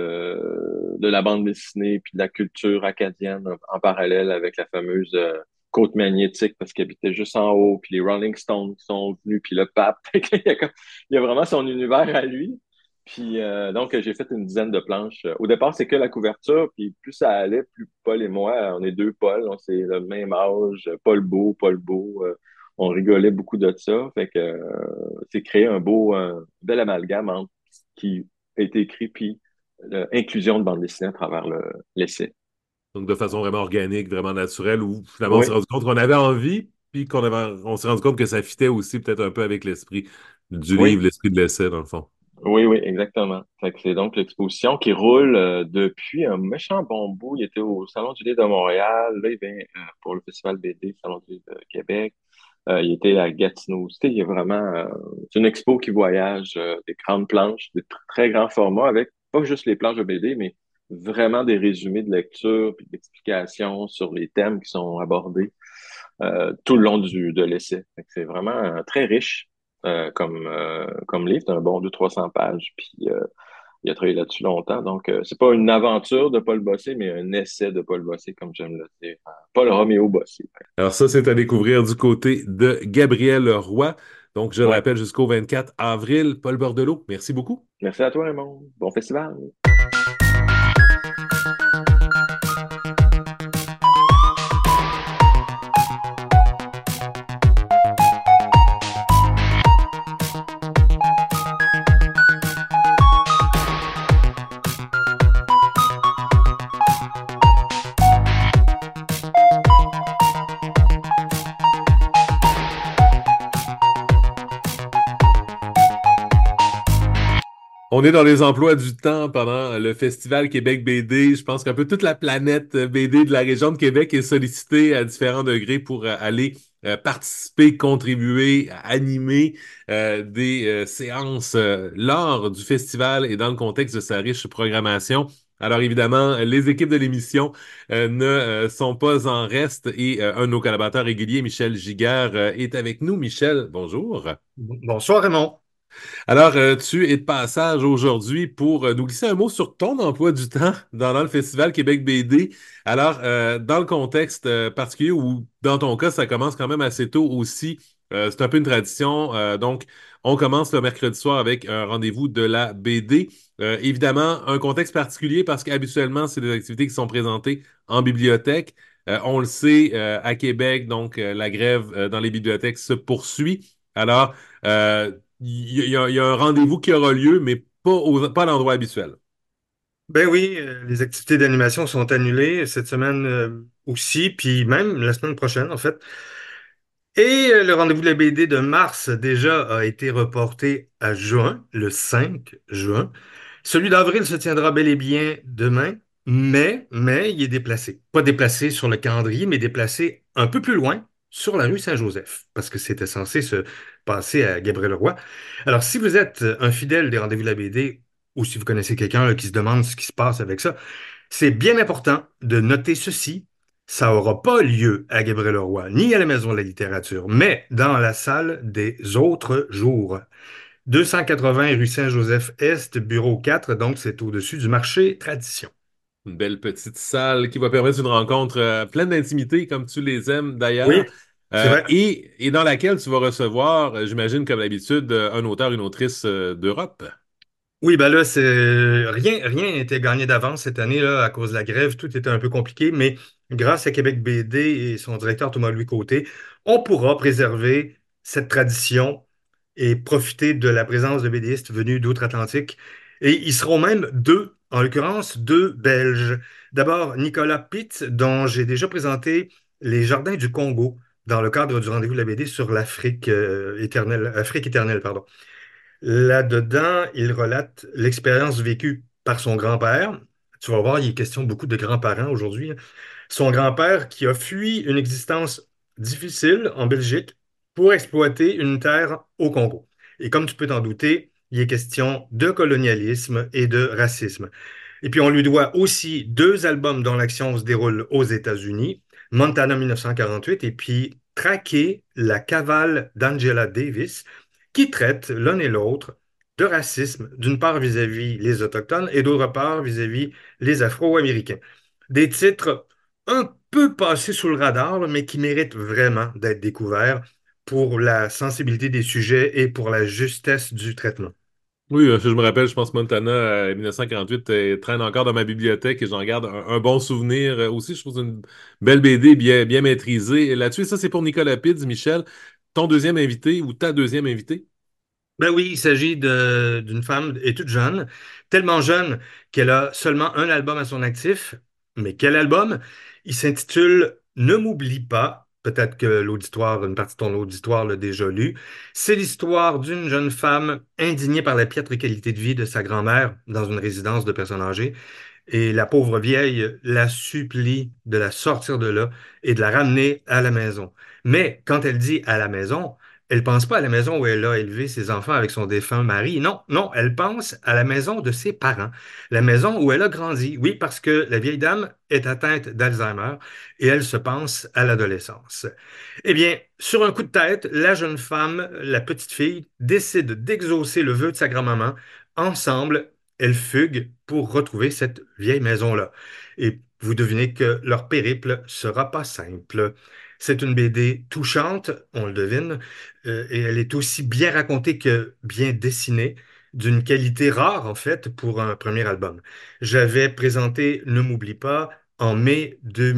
de la bande dessinée, puis de la culture acadienne en parallèle avec la fameuse côte magnétique parce qu'il habitait juste en haut, puis les Rolling Stones qui sont venus, puis le pape. Il y a vraiment son univers à lui. Puis donc, j'ai fait une dizaine de planches. Au départ, c'est que la couverture, puis plus ça allait, plus Paul et moi, on est deux Paul, on c'est le même âge, Paul Beau. On rigolait beaucoup de ça. Fait que c'est créé un bel amalgame entre ce qui a été écrit puis l'inclusion de bande dessinée à travers l'essai. Donc, de façon vraiment organique, vraiment naturelle, où finalement, on s'est Oui, rendu compte qu'on avait envie, puis on s'est rendu compte que ça fitait aussi peut-être un peu avec l'esprit du livre, oui, l'esprit de l'essai, dans le fond. oui, oui, exactement. Fait que c'est donc l'exposition qui roule depuis un méchant bon bout. Il était au Salon du Livre de Montréal. Là, il vient pour le Festival BD, Salon du Livre de Québec. Il était à Gatineau. Tu sais, il y a vraiment, c'est une expo qui voyage, des grandes planches, des très grands formats avec pas juste les planches de BD, mais vraiment des résumés de lecture puis d'explications sur les thèmes qui sont abordés tout le long de l'essai. Fait que c'est vraiment très riche comme livre. C'est un bon 200-300 pages. Puis il a travaillé là-dessus longtemps. Donc, c'est pas une aventure de Paul Bossé, mais un essai de Paul Bossé, comme j'aime le dire. Paul Roméo Bossé. Alors ça, c'est à découvrir du côté de Gabriel Roy. Donc, je le Ouais. rappelle, jusqu'au 24 avril, Paul Bordelot. Merci beaucoup. Merci à toi, Raymond. Bon festival. On est dans les emplois du temps pendant le Festival Québec BD. Je pense qu'un peu toute la planète BD de la région de Québec est sollicitée à différents degrés pour aller participer, contribuer, animer des séances lors du festival et dans le contexte de sa riche programmation. Alors évidemment, les équipes de l'émission ne sont pas en reste et un de nos collaborateurs réguliers, Michel Giguère, est avec nous. Michel, bonjour. Bonsoir Raymond. Alors, tu es de passage aujourd'hui pour nous glisser un mot sur ton emploi du temps dans le Festival Québec BD. Alors, dans le contexte particulier où, dans ton cas, ça commence quand même assez tôt aussi, c'est un peu une tradition. Donc, on commence le mercredi soir avec un rendez-vous de la BD. Évidemment, un contexte particulier parce qu'habituellement, c'est des activités qui sont présentées en bibliothèque. On le sait, à Québec, donc la grève dans les bibliothèques se poursuit. Alors, il y a un rendez-vous qui aura lieu, mais pas à l'endroit habituel. Ben oui, les activités d'animation sont annulées cette semaine aussi, puis même la semaine prochaine en fait. Et le rendez-vous de la BD de mars déjà a été reporté à juin, le 5 juin. Celui d'avril se tiendra bel et bien demain, mais il est déplacé. Pas déplacé sur le calendrier, mais déplacé un peu plus loin, sur la rue Saint-Joseph, parce que c'était censé se passer à Gabriel-Roy. Alors, si vous êtes un fidèle des rendez-vous de la BD, ou si vous connaissez quelqu'un là, qui se demande ce qui se passe avec ça, c'est bien important de noter ceci. Ça n'aura pas lieu à Gabriel-Leroy, ni à la Maison de la littérature, mais dans la salle des autres jours. 280 rue Saint-Joseph-Est, bureau 4, donc c'est au-dessus du marché Tradition. Une belle petite salle qui va permettre une rencontre pleine d'intimité, comme tu les aimes d'ailleurs, Oui, c'est vrai. et dans laquelle tu vas recevoir, j'imagine, comme d'habitude, un auteur, une autrice d'Europe. Oui, ben là, rien n'était gagné d'avance cette année là, à cause de la grève. Tout était un peu compliqué, mais grâce à Québec BD et son directeur Thomas-Louis Côté, on pourra préserver cette tradition et profiter de la présence de BDistes venus d'outre-Atlantique. Et ils seront même deux, en l'occurrence deux Belges. D'abord, Nicolas Pitt, dont j'ai déjà présenté Les Jardins du Congo dans le cadre du rendez-vous de la BD sur Afrique éternelle, pardon. Là-dedans, il relate l'expérience vécue par son grand-père. Tu vas voir, il est question beaucoup de grands-parents aujourd'hui. Son grand-père qui a fui une existence difficile en Belgique pour exploiter une terre au Congo. Et comme tu peux t'en douter, il est question de colonialisme et de racisme. Et puis on lui doit aussi deux albums dont l'action se déroule aux États-Unis, Montana 1948 et puis Traquer la cavale d'Angela Davis, qui traitent l'un et l'autre de racisme, d'une part vis-à-vis les Autochtones et d'autre part vis-à-vis les Afro-Américains. Des titres un peu passés sous le radar, mais qui méritent vraiment d'être découverts pour la sensibilité des sujets et pour la justesse du traitement. Oui, je me rappelle, je pense Montana 1948 traîne encore dans ma bibliothèque et j'en garde un bon souvenir. Aussi, je trouve une belle BD bien maîtrisée. Et là-dessus, ça c'est pour Nicolas Pids, Michel. Ton deuxième invité ou ta deuxième invitée? Ben oui, il s'agit d'une femme et toute jeune, tellement jeune qu'elle a seulement un album à son actif. Mais quel album? Il s'intitule Ne m'oublie pas. Peut-être que l'auditoire, une partie de ton auditoire l'a déjà lu. C'est l'histoire d'une jeune femme indignée par la piètre qualité de vie de sa grand-mère dans une résidence de personnes âgées. Et la pauvre vieille la supplie de la sortir de là et de la ramener à la maison. Mais quand elle dit à la maison, elle pense pas à la maison où elle a élevé ses enfants avec son défunt mari. Non, non, elle pense à la maison de ses parents, la maison où elle a grandi. Oui, parce que la vieille dame est atteinte d'Alzheimer et elle se pense à l'adolescence. Eh bien, sur un coup de tête, la jeune femme, la petite fille, décide d'exaucer le vœu de sa grand-maman. Ensemble, elles fuguent pour retrouver cette vieille maison-là. Et vous devinez que leur périple sera pas simple. C'est une BD touchante, on le devine, et elle est aussi bien racontée que bien dessinée, d'une qualité rare en fait pour un premier album. J'avais présenté Ne m'oublie pas en mai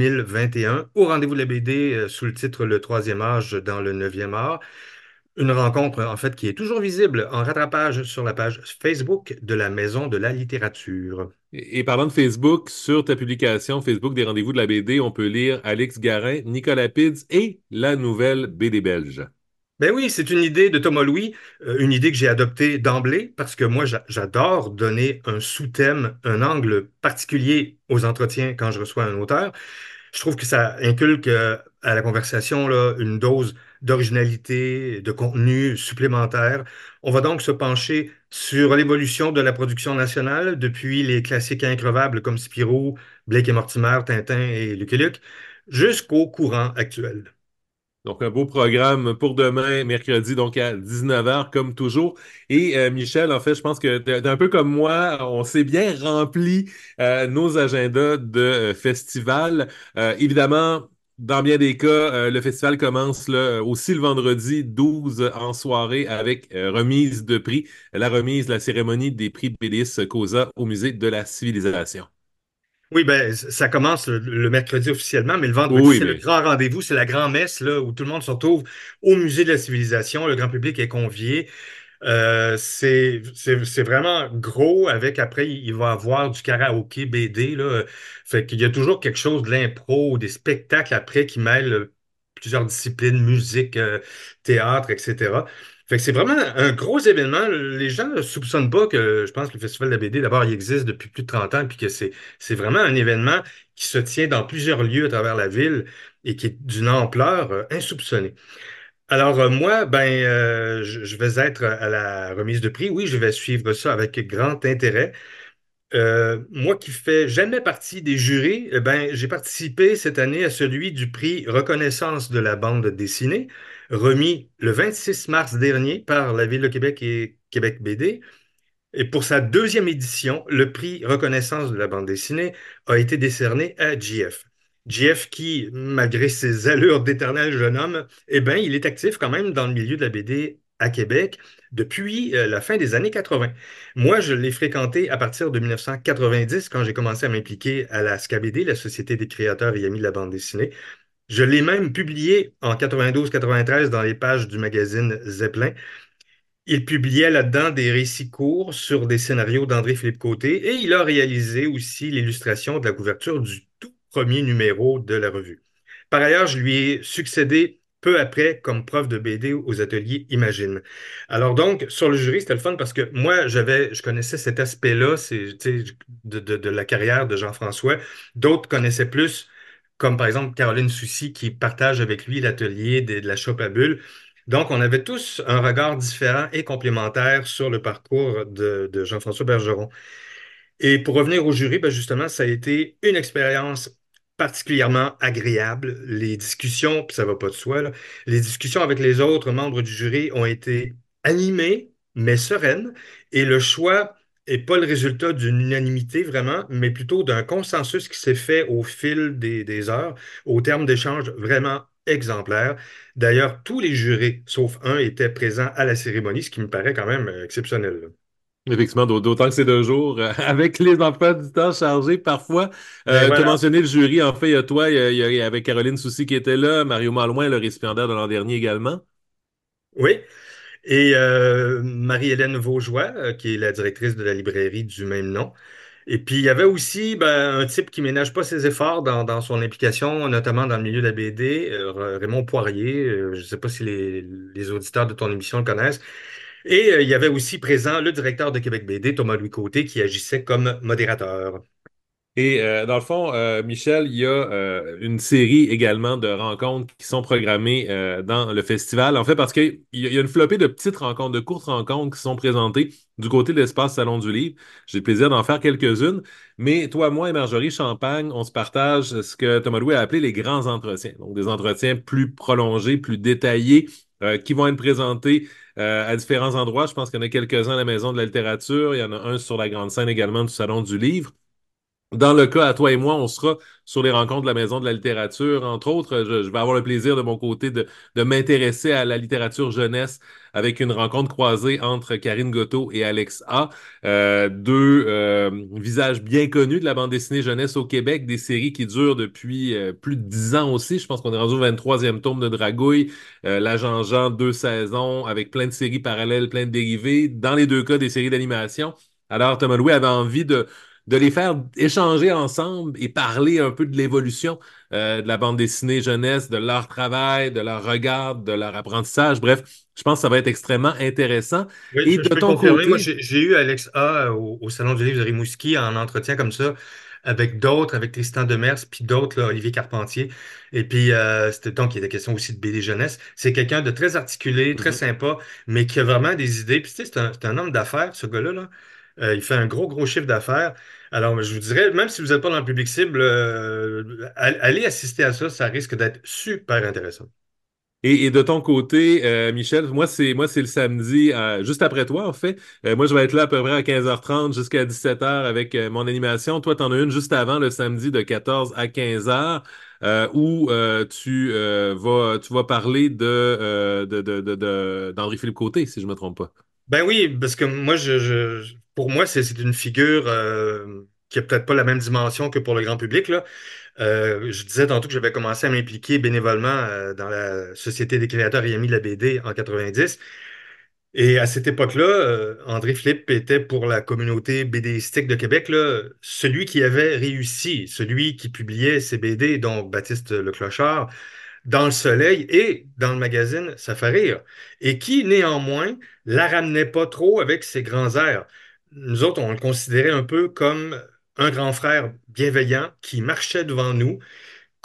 2021 au rendez-vous de la BD sous le titre Le troisième âge dans le neuvième art. Une rencontre, en fait, qui est toujours visible en rattrapage sur la page Facebook de la Maison de la littérature. Et parlant de Facebook, sur ta publication Facebook des rendez-vous de la BD, on peut lire Alex Garin, Nicolas Pids et la nouvelle BD belge. Ben oui, c'est une idée de Thomas Louis, une idée que j'ai adoptée d'emblée parce que moi, j'adore donner un sous-thème, un angle particulier aux entretiens quand je reçois un auteur. Je trouve que ça inculque à la conversation là, une dose d'originalité, de contenu supplémentaire. On va donc se pencher sur l'évolution de la production nationale depuis les classiques increvables comme Spirou, Blake et Mortimer, Tintin et Lucky Luke, jusqu'au courant actuel. Donc, un beau programme pour demain, mercredi, donc à 19 heures, comme toujours. Et Michel, en fait, je pense que t'es un peu comme moi, on s'est bien rempli nos agendas de festival. Évidemment, dans bien des cas, le festival commence là, aussi le vendredi 12 en soirée avec remise de prix, la cérémonie des prix BDIS Cosa au Musée de la Civilisation. Oui, ben, ça commence le mercredi officiellement, mais le vendredi, Oui, c'est le mais grand rendez-vous, c'est la grand-messe là, où tout le monde se retrouve au Musée de la Civilisation. Le grand public est convié. C'est vraiment gros avec après, il va y avoir du karaoké BD, là. Fait qu'il y a toujours quelque chose de l'impro, des spectacles après qui mêlent plusieurs disciplines, musique, théâtre, etc. Fait que c'est vraiment un gros événement. Les gens ne soupçonnent pas que je pense que le Festival de la BD, d'abord, il existe depuis plus de 30 ans, puis que c'est vraiment un événement qui se tient dans plusieurs lieux à travers la ville et qui est d'une ampleur insoupçonnée. Alors, moi, je vais être à la remise de prix. Oui, je vais suivre ça avec grand intérêt. Moi qui fais jamais partie des jurys, j'ai participé cette année à celui du prix Reconnaissance de la bande dessinée, remis le 26 mars dernier par la Ville de Québec et Québec BD. Et pour sa deuxième édition, le prix Reconnaissance de la bande dessinée a été décerné à JF. JF qui, malgré ses allures d'éternel jeune homme, il est actif quand même dans le milieu de la BD à Québec depuis la fin des années 80. Moi, je l'ai fréquenté à partir de 1990 quand j'ai commencé à m'impliquer à la SCABD, la Société des créateurs et amis de la bande dessinée. Je l'ai même publié en 92-93 dans les pages du magazine Zeppelin. Il publiait là-dedans des récits courts sur des scénarios d'André-Philippe Côté et il a réalisé aussi l'illustration de la couverture du tout premier numéro de la revue. Par ailleurs, je lui ai succédé peu après comme prof de BD aux ateliers Imagine. Alors donc, sur le jury, c'était le fun parce que moi, je connaissais cet aspect-là de la carrière de Jean-François. D'autres connaissaient plus, comme par exemple Caroline Soucy qui partage avec lui l'atelier de la Chope à Bulles. Donc, on avait tous un regard différent et complémentaire sur le parcours de Jean-François Bergeron. Et pour revenir au jury, justement, ça a été une expérience particulièrement agréable. Les discussions, puis ça va pas de soi, là, les discussions avec les autres membres du jury ont été animées, mais sereines. Et le choix n'est pas le résultat d'une unanimité vraiment, mais plutôt d'un consensus qui s'est fait au fil des heures, au terme d'échanges vraiment exemplaires. D'ailleurs, tous les jurés, sauf un, étaient présents à la cérémonie, ce qui me paraît quand même exceptionnel, là. Effectivement, d'autant que c'est 2 jours, avec les emplois du temps chargés parfois. Ben Tu as voilà. mentionné le jury, en fait, il y a toi, il y avait Caroline Soucy qui était là, Mario Malouin, le récipiendaire de l'an dernier également. Oui. Et Marie-Hélène Vaugeois, qui est la directrice de la librairie du même nom. Et puis, il y avait aussi un type qui ménage pas ses efforts dans son implication, notamment dans le milieu de la BD, Raymond Poirier. Je ne sais pas si les auditeurs de ton émission le connaissent. Et il y avait aussi présent le directeur de Québec BD, Thomas-Louis Côté, qui agissait comme modérateur. Et dans le fond, Michel, il y a une série également de rencontres qui sont programmées dans le festival. En fait, parce qu'il y a une flopée de petites rencontres, de courtes rencontres qui sont présentées du côté de l'espace Salon du Livre. J'ai le plaisir d'en faire quelques-unes. Mais toi, moi et Marjorie Champagne, on se partage ce que Thomas Louis a appelé les grands entretiens. Donc, des entretiens plus prolongés, plus détaillés, qui vont être présentés à différents endroits. Je pense qu'il y en a quelques-uns à la Maison de la littérature. Il y en a un sur la grande scène également du Salon du Livre. Dans le cas, à toi et moi, on sera sur les rencontres de la Maison de la littérature. Entre autres, je vais avoir le plaisir de mon côté de m'intéresser à la littérature jeunesse avec une rencontre croisée entre Karine Gotto et Alex A. Deux visages bien connus de la bande dessinée jeunesse au Québec, des séries qui durent depuis plus de 10 ans aussi. Je pense qu'on est rendu au 23e tome de Dragouille, l'Agent Jean, 2 saisons, avec plein de séries parallèles, plein de dérivés. Dans les deux cas, des séries d'animation. Alors, Thomas Louis avait envie de les faire échanger ensemble et parler un peu de l'évolution de la bande dessinée jeunesse, de leur travail, de leur regard, de leur apprentissage. Bref, je pense que ça va être extrêmement intéressant. Oui, Et je de peux ton confirmer. Moi, côté, j'ai eu Alex A au Salon du Livre de Rimouski en entretien comme ça, avec d'autres, avec Tristan Demers, puis d'autres, là, Olivier Carpentier. Et puis, c'était donc, il était question aussi de BD jeunesse. C'est quelqu'un de très articulé, très mhm. sympa, mais qui a vraiment des idées. Puis, tu sais, c'est un homme d'affaires, ce gars-là, là. Il fait un gros chiffre d'affaires. Alors, je vous dirais, même si vous n'êtes pas dans le public cible, allez assister à ça, ça risque d'être super intéressant. Et de ton côté, Michel, moi c'est le samedi, juste après toi, en fait. Moi, je vais être là à peu près à 15h30 jusqu'à 17h avec mon animation. Toi, tu en as une juste avant, le samedi de 14 à 15h, où tu vas parler d'Henri-Philippe Côté, si je ne me trompe pas. Ben oui, parce que moi, pour moi, c'est une figure qui a peut-être pas la même dimension que pour le grand public, là. Je disais tantôt que j'avais commencé à m'impliquer bénévolement dans la Société des créateurs et amis de la BD en 90. Et à cette époque-là, André Philippe était pour la communauté BDistique de Québec, là, celui qui avait réussi, celui qui publiait ses BD, dont Baptiste Le Clochard, dans le Soleil et dans le magazine Ça fait rire, et qui, néanmoins, la ramenait pas trop avec ses grands airs. Nous autres, on le considérait un peu comme un grand frère bienveillant qui marchait devant nous,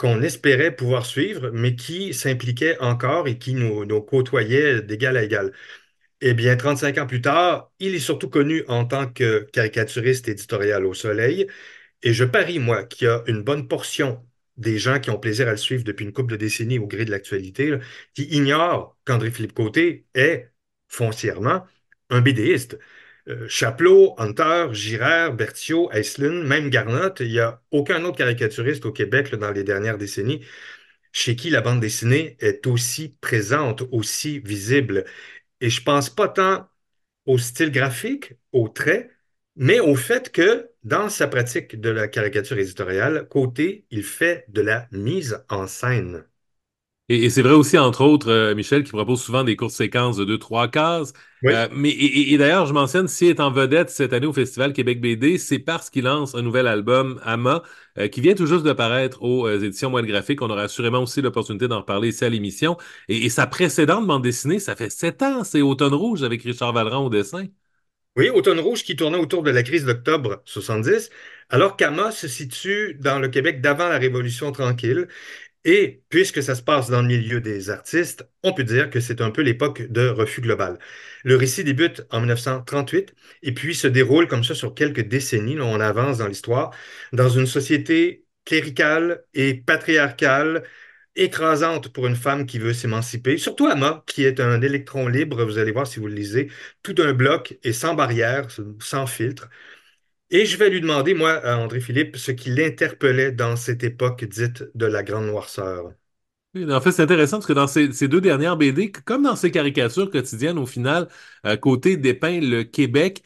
qu'on espérait pouvoir suivre, mais qui s'impliquaient encore et qui nous côtoyaient d'égal à égal. Eh bien, 35 ans plus tard, il est surtout connu en tant que caricaturiste éditorial au Soleil. Et je parie, moi, qu'il y a une bonne portion des gens qui ont plaisir à le suivre depuis une couple de décennies au gré de l'actualité, là, qui ignorent qu'André-Philippe Côté est foncièrement un BDiste. Chapelot, Hunter, Girard, Berthiaud, Aislinn, même Garnotte, il n'y a aucun autre caricaturiste au Québec là, dans les dernières décennies chez qui la bande dessinée est aussi présente, aussi visible. Et je pense pas tant au style graphique, au trait, mais au fait que dans sa pratique de la caricature éditoriale, Côté, il fait de la mise en scène. Et c'est vrai aussi, entre autres, Michel, qui propose souvent des courtes séquences de 2, 3 cases. Oui. Et d'ailleurs, je mentionne, s'il est en vedette cette année au Festival Québec BD, c'est parce qu'il lance un nouvel album, Ama, qui vient tout juste de paraître aux éditions Moelle Graphique. On aura assurément aussi l'opportunité d'en reparler ici à l'émission. Et sa précédente bande dessinée, ça fait 7 ans, c'est Automne Rouge avec Richard Valran au dessin. Oui, Automne Rouge qui tournait autour de la crise d'octobre 70, alors qu'Ama se situe dans le Québec d'avant la Révolution tranquille. Et puisque ça se passe dans le milieu des artistes, on peut dire que c'est un peu l'époque de refus global. Le récit débute en 1938 et puis se déroule comme ça sur quelques décennies. Là, on avance dans l'histoire, dans une société cléricale et patriarcale, écrasante pour une femme qui veut s'émanciper. Surtout Amma, qui est un électron libre, vous allez voir si vous le lisez, tout un bloc et sans barrière, sans filtre. Et je vais lui demander, moi, à André Philippe, ce qui l'interpellait dans cette époque dite de la Grande Noirceur. Oui, en fait, c'est intéressant parce que dans ces deux dernières BD, comme dans ces caricatures quotidiennes, au final, Côté dépeint le Québec.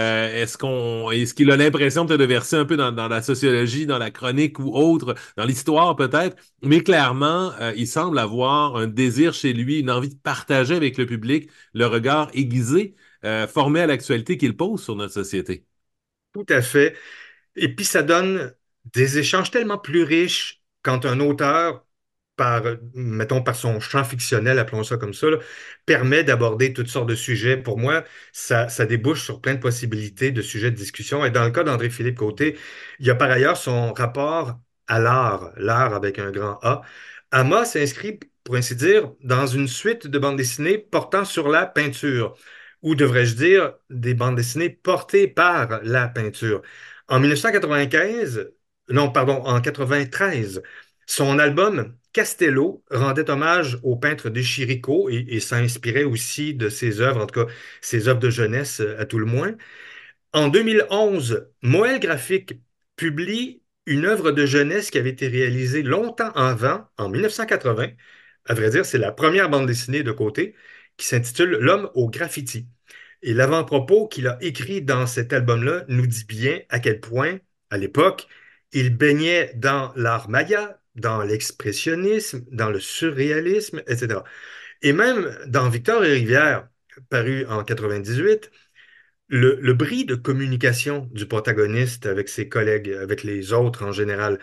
Est-ce qu'il a l'impression peut-être de verser un peu dans la sociologie, dans la chronique ou autre, dans l'histoire peut-être, mais clairement, il semble avoir un désir chez lui, une envie de partager avec le public le regard aiguisé, formé à l'actualité qu'il pose sur notre société. Tout à fait. Et puis ça donne des échanges tellement plus riches quand un auteur, mettons, par son champ fictionnel, appelons ça comme ça, là, permet d'aborder toutes sortes de sujets. Pour moi, ça débouche sur plein de possibilités de sujets de discussion. Et dans le cas d'André-Philippe Côté, il y a par ailleurs son rapport à l'art, l'art avec un grand A. Amos s'inscrit, pour ainsi dire, dans une suite de bandes dessinées portant sur la peinture, ou devrais-je dire, des bandes dessinées portées par la peinture. En 1995, non, pardon, en 93, son album Castello rendait hommage au peintre de Chirico et s'inspirait aussi de ses œuvres, en tout cas ses œuvres de jeunesse à tout le moins. En 2011, Moël Graphique publie une œuvre de jeunesse qui avait été réalisée longtemps avant, en 1980. À vrai dire, c'est la première bande dessinée de Côté qui s'intitule L'homme au graffiti. Et l'avant-propos qu'il a écrit dans cet album-là nous dit bien à quel point, à l'époque, il baignait dans l'art maya, dans l'expressionnisme, dans le surréalisme, etc. Et même dans Victor et Rivière, paru en 98, le bris de communication du protagoniste avec ses collègues, avec les autres en général,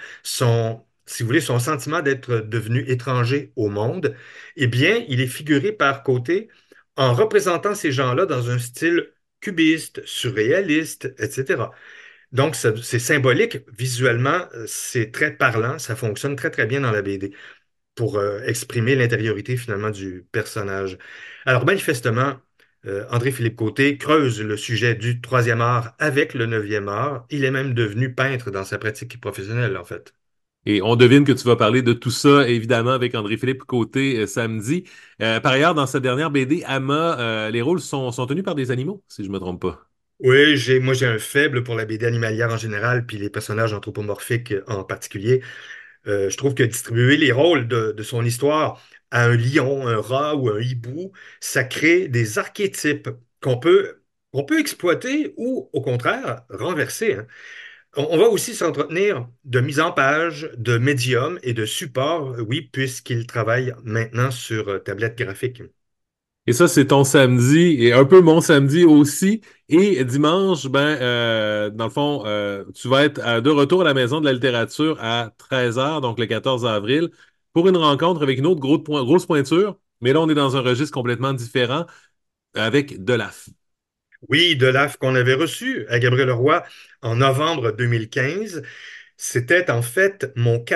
si vous voulez, son sentiment d'être devenu étranger au monde, eh bien, il est figuré par Côté en représentant ces gens-là dans un style cubiste, surréaliste, etc. Donc, c'est symbolique, visuellement, c'est très parlant, ça fonctionne très, très bien dans la BD pour exprimer l'intériorité finalement du personnage. Alors manifestement, André-Philippe Côté creuse le sujet du troisième art avec le neuvième art. Il est même devenu peintre dans sa pratique professionnelle, en fait. Et on devine que tu vas parler de tout ça, évidemment, avec André-Philippe Côté samedi. Par ailleurs, dans cette dernière BD, Ama, les rôles sont tenus par des animaux, si je me trompe pas. Oui, moi j'ai un faible pour la BD animalière en général, puis les personnages anthropomorphiques en particulier. Je trouve que distribuer les rôles de son histoire à un lion, un rat ou un hibou, ça crée des archétypes qu'on peut exploiter ou, au contraire, renverser, hein. On va aussi s'entretenir de mise en page, de médium et de support, oui, puisqu'il travaille maintenant sur tablette graphique. Et ça, c'est ton samedi et un peu mon samedi aussi. Et dimanche, dans le fond, tu vas être de retour à la Maison de la littérature à 13h, donc le 14 avril, pour une rencontre avec une autre grosse pointure. Mais là, on est dans un registre complètement différent avec Delaf. Oui, de l'AF qu'on avait reçu à Gabriel Leroy en novembre 2015. C'était en fait mon cadeau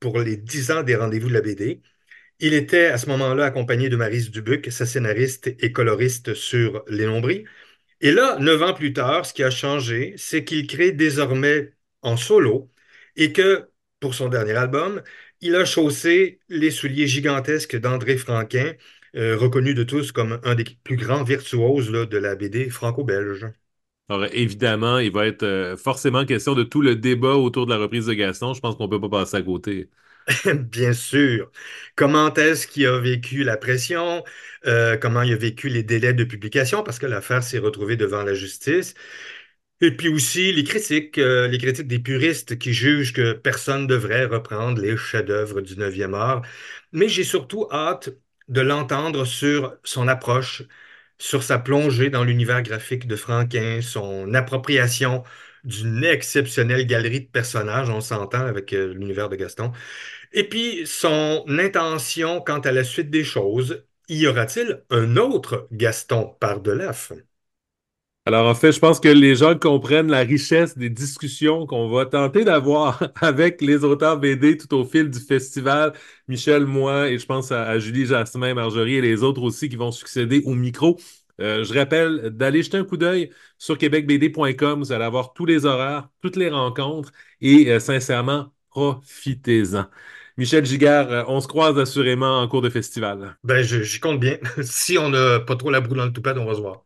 pour les 10 ans des Rendez-vous de la BD. Il était à ce moment-là accompagné de Maryse Dubuc, sa scénariste et coloriste sur Les Nombris. Et là, 9 ans plus tard, ce qui a changé, c'est qu'il crée désormais en solo et que, pour son dernier album, il a chaussé les souliers gigantesques d'André Franquin, reconnu de tous comme un des plus grands virtuoses là, de la BD franco-belge. Alors, évidemment, il va être forcément question de tout le débat autour de la reprise de Gaston. Je pense qu'on peut pas passer à côté. Bien sûr. Comment est-ce qu'il a vécu la pression? Comment il a vécu les délais de publication? Parce que l'affaire s'est retrouvée devant la justice. Et puis aussi les critiques des puristes qui jugent que personne ne devrait reprendre les chefs-d'œuvre du 9e art. Mais j'ai surtout hâte de l'entendre sur son approche, sur sa plongée dans l'univers graphique de Franquin, son appropriation d'une exceptionnelle galerie de personnages, on s'entend avec l'univers de Gaston, et puis son intention quant à la suite des choses. Y aura-t-il un autre Gaston Pardelaf? Alors, en fait, je pense que les gens comprennent la richesse des discussions qu'on va tenter d'avoir avec les auteurs BD tout au fil du festival. Michel, moi, et je pense à Julie, Jasmin, Marjorie et les autres aussi qui vont succéder au micro. Je rappelle d'aller jeter un coup d'œil sur québecbd.com. Vous allez avoir tous les horaires, toutes les rencontres et sincèrement, profitez-en. Michel Giguère, on se croise assurément en cours de festival. Ben, j'y compte bien. Si on n'a pas trop la boue dans le toupette, on va se voir.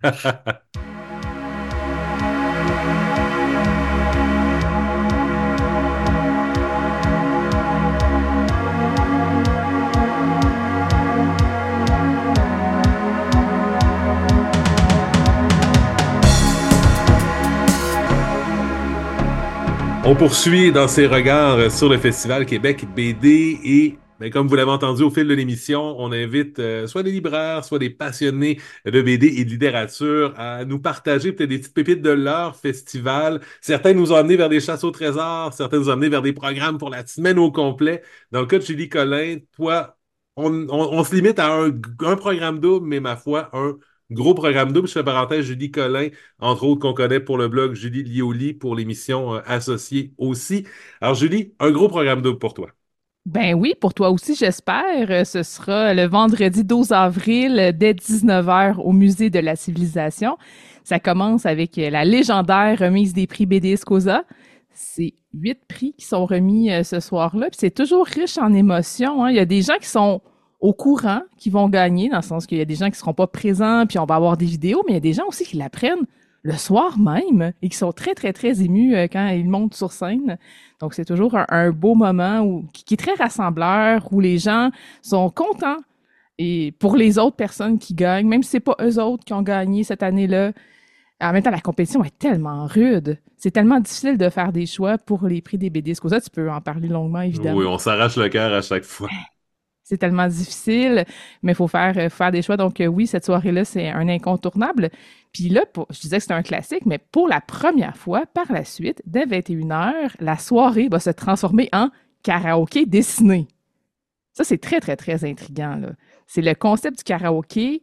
On poursuit dans ses regards sur le Festival Québec BD et, ben, comme vous l'avez entendu au fil de l'émission, on invite soit des libraires, soit des passionnés de BD et de littérature à nous partager peut-être des petites pépites de leur festival. Certains nous ont amenés vers des chasses au trésor, certains nous ont amenés vers des programmes pour la semaine au complet. Dans le cas de Julie Collin, toi, on se limite à un programme double, mais ma foi, un gros programme double. Je fais parenthèse, Julie Collin, entre autres, qu'on connaît pour le blog Julie Lioli, pour l'émission associée aussi. Alors, Julie, un gros programme double pour toi. Ben oui, pour toi aussi, j'espère. Ce sera le vendredi 12 avril dès 19h au Musée de la Civilisation. Ça commence avec la légendaire remise des prix BD Escosa. C'est 8 prix qui sont remis ce soir-là. Puis c'est toujours riche en émotions, hein. Il y a des gens qui sont au courant, qui vont gagner, dans le sens qu'il y a des gens qui ne seront pas présents, puis on va avoir des vidéos, mais il y a des gens aussi qui l'apprennent le soir même et qui sont très, très, très émus quand ils montent sur scène. Donc, c'est toujours un beau moment qui est très rassembleur, où les gens sont contents. Et pour les autres personnes qui gagnent, même si c'est pas eux autres qui ont gagné cette année-là, en même temps, la compétition est tellement rude. C'est tellement difficile de faire des choix pour les prix des BD. Ça, tu peux en parler longuement, évidemment. Oui, on s'arrache le cœur à chaque fois. C'est tellement difficile, mais il faut faire des choix. Donc, oui, cette soirée-là, c'est un incontournable. Puis là, je disais que c'était un classique, mais pour la première fois, par la suite, dès 21h, la soirée va se transformer en karaoké dessiné. Ça, c'est très, très, très intriguant, là. C'est le concept du karaoké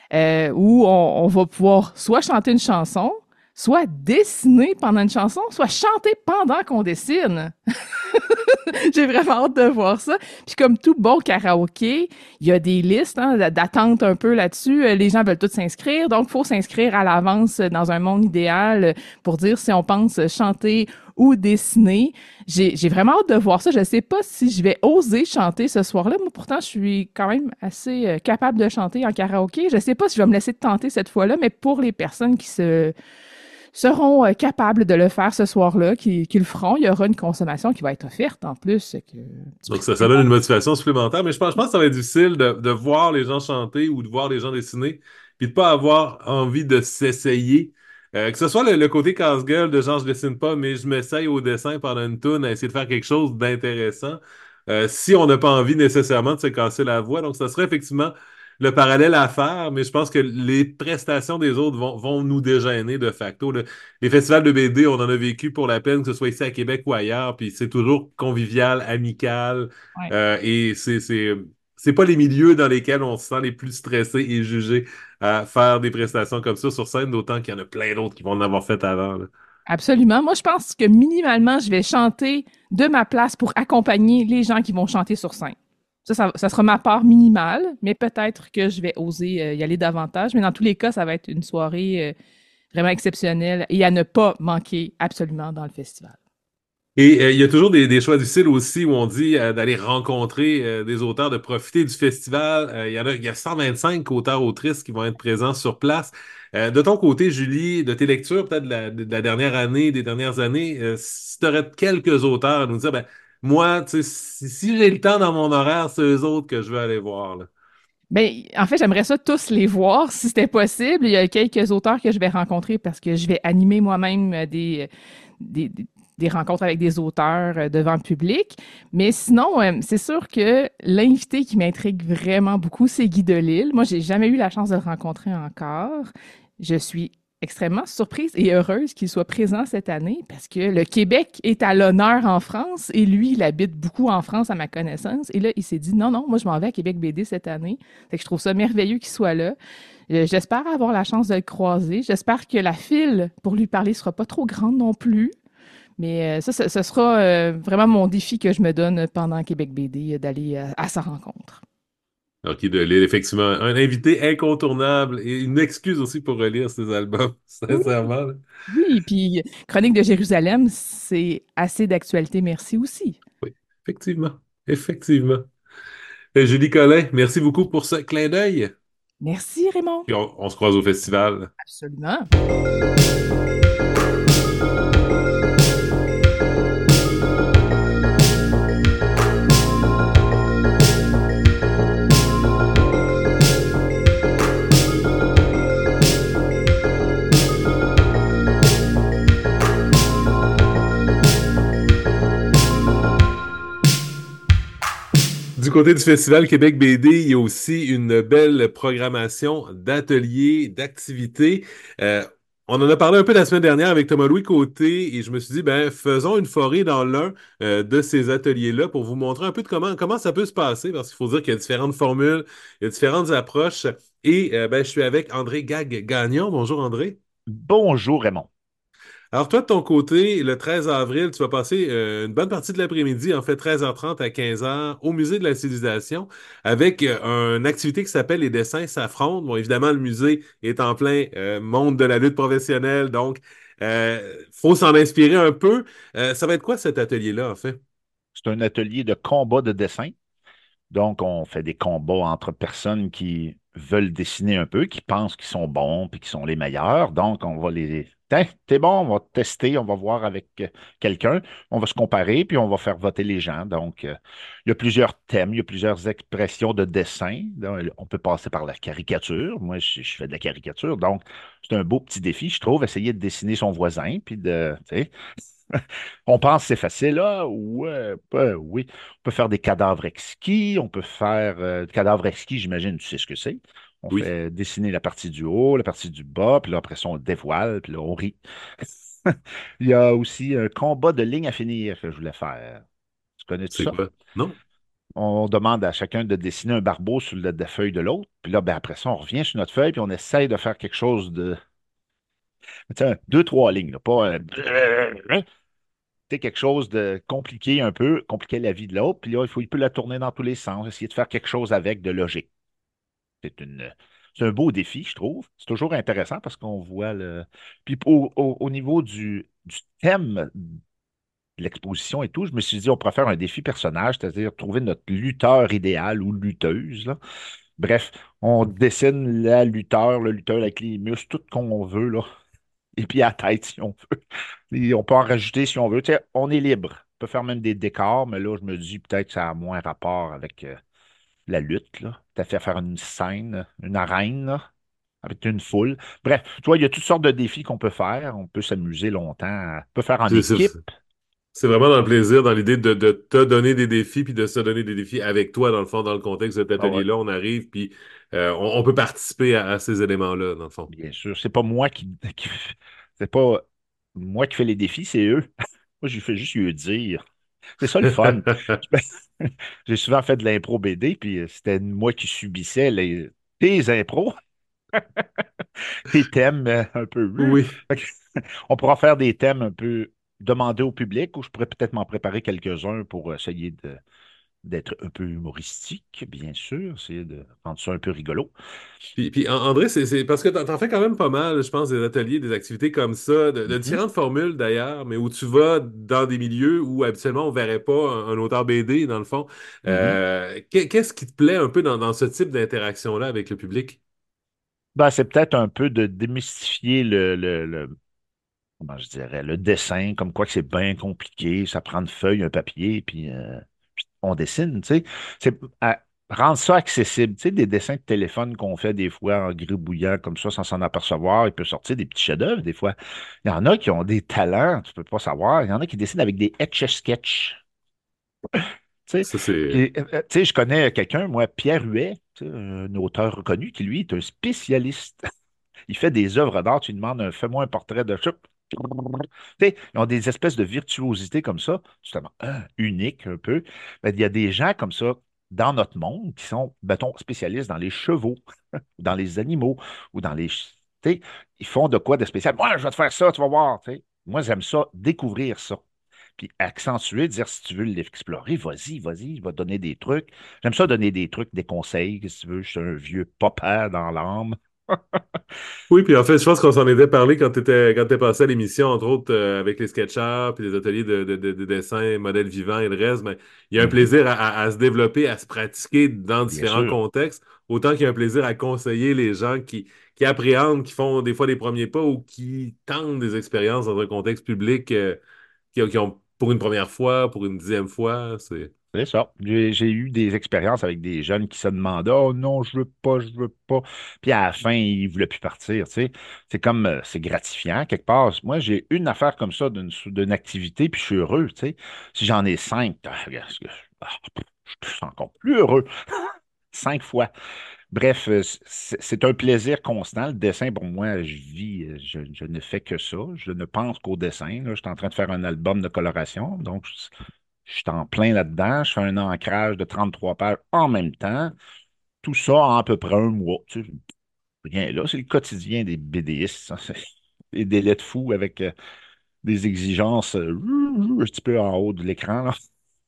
où on va pouvoir soit chanter une chanson, soit dessiner pendant une chanson, soit chanter pendant qu'on dessine. J'ai vraiment hâte de voir ça. Puis comme tout bon karaoké, il y a des listes d'attente un peu là-dessus. Les gens veulent tous s'inscrire, donc il faut s'inscrire à l'avance dans un monde idéal pour dire si on pense chanter ou dessiner. J'ai vraiment hâte de voir ça. Je ne sais pas si je vais oser chanter ce soir-là. Moi, pourtant, je suis quand même assez capable de chanter en karaoké. Je ne sais pas si je vais me laisser tenter cette fois-là, mais pour les personnes qui seront capables de le faire ce soir-là, qui le feront. Il y aura une consommation qui va être offerte en plus. Donc, ça donne une motivation supplémentaire, mais je pense que ça va être difficile de voir les gens chanter ou de voir les gens dessiner, puis de pas avoir envie de s'essayer. Que ce soit le côté casse-gueule de genre je dessine pas, mais je m'essaye au dessin pendant une toune à essayer de faire quelque chose d'intéressant. Si on n'a pas envie nécessairement de se casser la voix, donc ça serait effectivement le parallèle à faire, mais je pense que les prestations des autres vont nous dégêner de facto, là. Les festivals de BD, on en a vécu pour la peine, que ce soit ici à Québec ou ailleurs, puis c'est toujours convivial, amical, Ouais. et c'est pas les milieux dans lesquels on se sent les plus stressés et jugés à faire des prestations comme ça sur scène, d'autant qu'il y en a plein d'autres qui vont en avoir fait avant, là. Absolument. Moi, je pense que minimalement, je vais chanter de ma place pour accompagner les gens qui vont chanter sur scène. Ça sera ma part minimale, mais peut-être que je vais oser y aller davantage. Mais dans tous les cas, ça va être une soirée vraiment exceptionnelle et à ne pas manquer absolument dans le festival. Et il y a toujours des choix difficiles aussi où on dit d'aller rencontrer des auteurs, de profiter du festival. Il y a 125 auteurs-autrices qui vont être présents sur place. De ton côté, Julie, de tes lectures, peut-être de la dernière année, des dernières années, si tu aurais quelques auteurs à nous dire, ben, moi, tu sais, si j'ai le temps dans mon horaire, c'est eux autres que je veux aller voir, là. Ben, en fait, j'aimerais ça tous les voir si c'était possible. Il y a quelques auteurs que je vais rencontrer parce que je vais animer moi-même des, des rencontres avec des auteurs devant le public. Mais sinon, c'est sûr que l'invité qui m'intrigue vraiment beaucoup, c'est Guy Delisle. Moi, j'ai jamais eu la chance de le rencontrer encore. Je suis extrêmement surprise et heureuse qu'il soit présent cette année parce que le Québec est à l'honneur en France et lui, il habite beaucoup en France à ma connaissance. Et là, il s'est dit non, non, moi, je m'en vais à Québec BD cette année. Fait que je trouve ça merveilleux qu'il soit là. J'espère avoir la chance de le croiser. J'espère que la file pour lui parler sera pas trop grande non plus. Mais ce sera vraiment mon défi que je me donne pendant Québec BD, d'aller à sa rencontre. Alors, Guy Delisle, effectivement, un invité incontournable et une excuse aussi pour relire ses albums, Oui, sincèrement, là. oui, puis Chronique de Jérusalem, c'est assez d'actualité, merci aussi. Oui, effectivement. Effectivement. Julie Collin, merci beaucoup pour ce clin d'œil. Merci Raymond. Puis on se croise au festival. Absolument. Du côté du Festival Québec BD, il y a aussi une belle programmation d'ateliers, d'activités. Euh, on en a parlé un peu la semaine dernière avec Thomas-Louis Côté et je me suis dit, ben, faisons une forêt dans l'un de ces ateliers-là pour vous montrer un peu de comment ça peut se passer, parce qu'il faut dire qu'il y a différentes formules, il y a différentes approches. Et ben, je suis avec André Gagnon. Bonjour André. Bonjour Raymond. Alors, toi, de ton côté, le 13 avril, tu vas passer une bonne partie de l'après-midi, en fait 13h30 à 15h, au Musée de la Civilisation, avec une activité qui s'appelle Les dessins s'affrontent. Bon, évidemment, le musée est en plein monde de la lutte professionnelle, donc faut s'en inspirer un peu. Ça va être quoi cet atelier-là, en fait? C'est un atelier de combat de dessin. Donc, on fait des combats entre personnes qui veulent dessiner un peu, qui pensent qu'ils sont bons puis qu'ils sont les meilleurs. Donc, on va les... Tiens, t'es bon, on va tester, on va voir avec quelqu'un, on va se comparer, puis on va faire voter les gens. Donc, il y a plusieurs thèmes, il y a plusieurs expressions de dessin. Donc, on peut passer par la caricature. Moi, je fais de la caricature. Donc, c'est un beau petit défi, je trouve, essayer de dessiner son voisin, puis de, tu sais, on pense que c'est facile, là. Ouais, ben oui. On peut faire des cadavres exquis. On peut faire cadavres exquis, j'imagine, tu sais ce que c'est. On Oui. fait dessiner la partie du haut, la partie du bas, puis là, après ça, on le dévoile, puis là, on rit. Il y a aussi un combat de lignes à finir que je voulais faire. Tu connais tout C'est ça? quoi? Non? On demande à chacun de dessiner un barbeau sur la feuille de l'autre. Puis là, ben, après ça, on revient sur notre feuille, puis on essaye de faire quelque chose de. Tu sais, deux, trois lignes, là, pas quelque chose de compliqué un peu, compliquer la vie de l'autre, puis là, il peut la tourner dans tous les sens, essayer de faire quelque chose avec de logique. C'est une, c'est un beau défi, je trouve. C'est toujours intéressant parce qu'on voit le. Puis au niveau du thème de l'exposition et tout, je me suis dit, on pourrait faire un défi personnage, c'est-à-dire trouver notre lutteur idéal ou lutteuse, là. Bref, on dessine le lutteur avec les muscles, tout qu'on veut, là. Et puis à la tête, si on veut. Et on peut en rajouter si on veut. Tu sais, on est libre. On peut faire même des décors, mais là, je me dis peut-être que ça a moins rapport avec la lutte, là. Peut-être faire une scène, une arène, là, avec une foule. Bref, tu vois, il y a toutes sortes de défis qu'on peut faire. On peut s'amuser longtemps. On peut faire en C'est équipe. c'est- c'est vraiment dans le plaisir, dans l'idée de te donner des défis, puis de se donner des défis avec toi, dans le fond, dans le contexte de cet Ah ouais, atelier-là. On arrive, puis on peut participer à ces éléments-là, dans le fond. bien sûr. C'est pas moi c'est pas moi qui fais les défis, c'est eux. Moi, je fais juste lui dire. C'est ça le fun. J'ai souvent fait de l'impro BD, puis c'était moi qui subissais tes impros, tes thèmes un peu. Oui. Fait que On pourra faire des thèmes un peu demandés au public, ou je pourrais peut-être m'en préparer quelques-uns pour essayer d'être un peu humoristique, bien sûr, essayer de rendre ça un peu rigolo. André, c'est parce que t'en fais quand même pas mal, je pense, des ateliers, des activités comme ça, de Mhm, différentes formules d'ailleurs, mais où tu vas dans des milieux où habituellement on verrait pas un auteur BD, dans le fond. mhm. Qu'est-ce qui te plaît un peu dans ce type d'interaction-là avec le public? Ben, c'est peut-être un peu de démystifier comment je dirais, le dessin, comme quoi que c'est bien compliqué, ça prend une feuille, un papier, puis on dessine, tu sais. C'est rendre ça accessible. Tu sais, des dessins de téléphone qu'on fait des fois en gribouillant comme ça sans s'en apercevoir, il peut sortir des petits chefs-d'œuvre des fois. Il y en a qui ont des talents, tu peux pas savoir. Il y en a qui dessinent avec des etch-a-sketch. Tu sais, Ça, c'est. puis, tu sais, je connais quelqu'un, moi, Pierre Huet, tu sais, un auteur reconnu, qui lui est un spécialiste. Il fait des œuvres d'art, tu lui demandes, fais-moi un portrait de ça. Tu sais, ils ont des espèces de virtuosité comme ça, justement, uniques un peu. Ben, il y a des gens comme ça dans notre monde qui sont, mettons, spécialistes dans les chevaux, dans les animaux, ou dans les... Tu sais, ils font de quoi de spécial? Moi, je vais te faire ça, tu vas voir. Tu sais. Moi, j'aime ça, découvrir ça. Puis accentuer, dire si tu veux l'explorer, vas-y, vas-y, il va te donner des trucs. J'aime ça donner des trucs, des conseils, si tu veux. Je suis un vieux papa dans l'âme. Oui, puis en fait, je pense qu'on s'en était parlé quand t'es passé à l'émission, entre autres, avec les SketchUp, puis les ateliers de dessin, modèles vivants et le reste, mais il y a un Mhm, plaisir à se développer, à se pratiquer dans bien différents sûr. contextes, autant qu'il y a un plaisir à conseiller les gens qui appréhendent, qui font des fois les premiers pas ou qui tentent des expériences dans un contexte public, qui ont pour une première fois, pour une dixième fois. C'est. C'est ça. J'ai eu des expériences avec des jeunes qui se demandaient: Oh non, je veux pas, je veux pas. Puis à la fin, ils ne voulaient plus partir. Tu sais. C'est comme, c'est gratifiant quelque part. Moi, j'ai une affaire comme ça d'une activité, puis je suis heureux. Tu sais. Si j'en ai cinq, regarde, ah, je suis encore plus heureux. Cinq fois. Bref, c'est un plaisir constant. Le dessin, pour moi, je vis, je ne fais que ça. Je ne pense qu'au dessin. Là. Je suis en train de faire un album de coloration. Donc, je suis en plein là-dedans. Je fais un ancrage de 33 pages en même temps. Tout ça en à peu près un mois. Tu sais, rien là. C'est le quotidien des BDistes. Ça. C'est des délais de fou avec des exigences un petit peu en haut de l'écran. Là.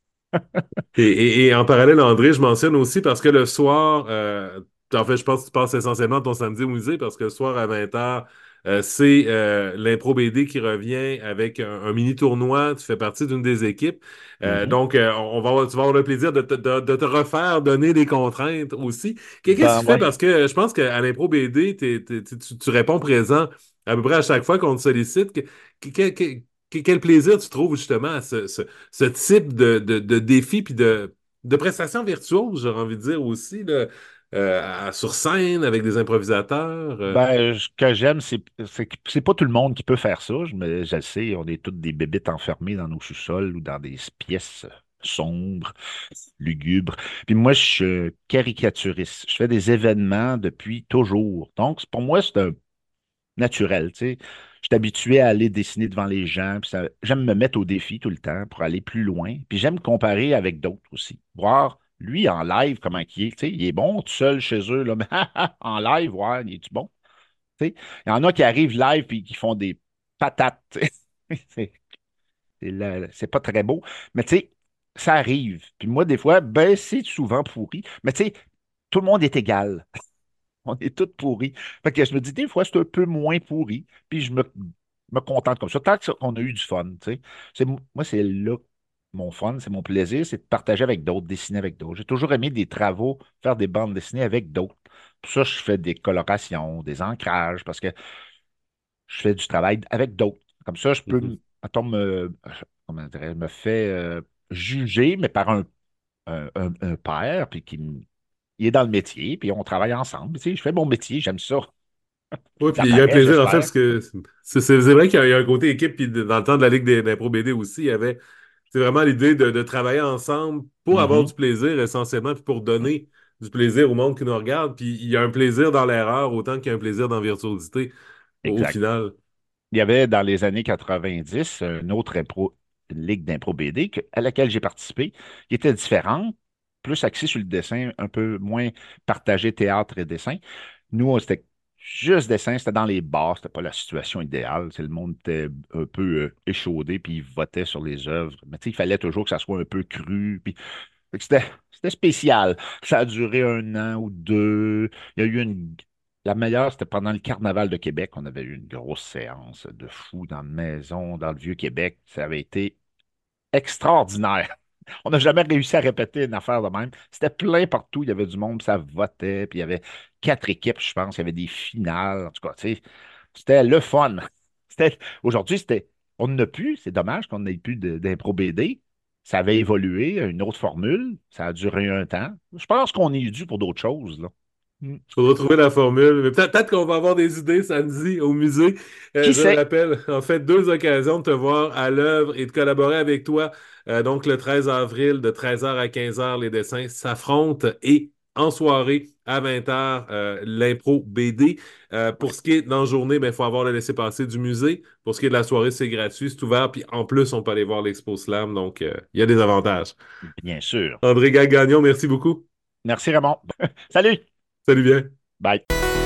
Et en parallèle, André, je mentionne aussi parce que le soir, en fait, je pense que tu passes essentiellement ton samedi au musée parce que le soir à 20h, c'est l'Impro BD qui revient avec un mini tournoi. Tu fais partie d'une des équipes. Mhm. Donc, tu vas avoir le plaisir de te refaire donner des contraintes aussi. Qu'est-ce que Ben, tu fais? ouais. Parce que je pense qu'à l'Impro BD, tu réponds présent à peu près à chaque fois qu'on te sollicite. Que- que- quel plaisir tu trouves justement à ce type de défi puis de prestations virtuoses, j'aurais envie de dire aussi, là, sur scène avec des improvisateurs. Ben, ce que j'aime, que c'est pas tout le monde qui peut faire ça. Je le sais, on est toutes des bébites enfermées dans nos sous-sols ou dans des pièces sombres, lugubres. Puis moi, je suis caricaturiste. Je fais des événements depuis toujours. Donc, pour moi, c'est un naturel, tu sais. Je suis habitué à aller dessiner devant les gens. Puis j'aime me mettre au défi tout le temps pour aller plus loin. Puis j'aime comparer avec d'autres aussi. Voir lui en live comment il est. Tu sais, il est bon tout seul chez eux, là, mais en live, ouais, il est-tu bon? Tu sais, il y en a qui arrivent live et qui font des patates. Tu sais. C'est c'est pas très beau. Mais tu sais, ça arrive. Puis moi, des fois, ben, c'est souvent pourri. Mais tu sais, tout le monde est égal. On est tous pourris. Fait que je me dis, des fois, c'est un peu moins pourri. Puis me contente comme ça. Tant qu'on a eu du fun, tu sais. Moi, c'est là mon fun, c'est mon plaisir, c'est de partager avec d'autres, dessiner avec d'autres. J'ai toujours aimé des travaux, faire des bandes dessinées avec d'autres. Pour ça, je fais des colorations, des ancrages, parce que je fais du travail avec d'autres. Comme ça, je peux, Mhm. mettons, comment dirais-je, me fait juger, mais par un père, puis il est dans le métier, puis on travaille ensemble. Tu sais, je fais mon métier, j'aime ça. Oui, Ça puis il y a un paraît, plaisir en fait, j'espère. parce que c'est vrai qu'il y a un côté équipe, puis dans le temps de la Ligue d'impro BD aussi, il y avait c'est vraiment l'idée de travailler ensemble pour avoir Mhm, du plaisir essentiellement, puis pour donner du plaisir au monde qui nous regarde. Puis il y a un plaisir dans l'erreur autant qu'il y a un plaisir dans la virtuosité au exact. final. Il y avait dans les années 90 une autre une ligue d'impro BD à laquelle j'ai participé, qui était différente, plus axée sur le dessin, un peu moins partagé théâtre et dessin. Nous, juste dessin, c'était dans les bars, c'était pas la situation idéale. Le monde était un peu échaudé, puis ils votaient sur les œuvres. Mais tu sais, il fallait toujours que ça soit un peu cru. Puis fait que c'était spécial. Ça a duré 1 an ou 2. Il y a eu La meilleure, c'était pendant le Carnaval de Québec. On avait eu une grosse séance de fou dans la maison, dans le Vieux-Québec. Ça avait été extraordinaire. On n'a jamais réussi à répéter une affaire de même. C'était plein partout. Il y avait du monde, puis ça votait. Puis il y avait 4 équipes, je pense. Il y avait des finales. En tout cas, tu sais, c'était le fun. Aujourd'hui, on n'a plus. C'est dommage qu'on n'ait plus d'impro BD. Ça avait évolué à une autre formule. Ça a duré un temps. Je pense qu'on est dû pour d'autres choses, là. Hmm. Faudra trouver la formule. Mais peut-être qu'on va avoir des idées samedi au musée. Qui Je sait? rappelle, en fait, 2 occasions de te voir à l'œuvre et de collaborer avec toi. Donc, le 13 avril, de 13h à 15h, les dessins s'affrontent et en soirée, à 20h, l'impro BD. Pour ce qui est dans la journée, il faut avoir le laissez-passer du musée. Pour ce qui est de la soirée, c'est gratuit, c'est ouvert. Puis en plus, on peut aller voir l'Expo Slam. Donc, il y a des avantages. Bien sûr. André Gagnon, merci beaucoup. Merci, Raymond. Salut. Salut bien. Bye.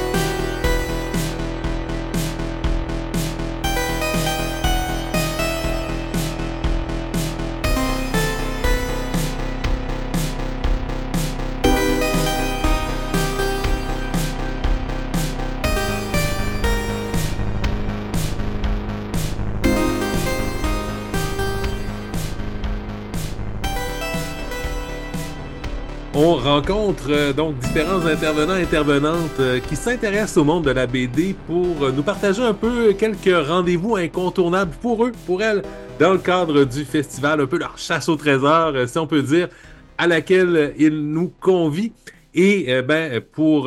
On rencontre donc différents intervenants et intervenantes qui s'intéressent au monde de la BD pour nous partager un peu quelques rendez-vous incontournables pour eux, pour elles, dans le cadre du festival, un peu leur chasse au trésor, si on peut dire, à laquelle ils nous convient. Et pour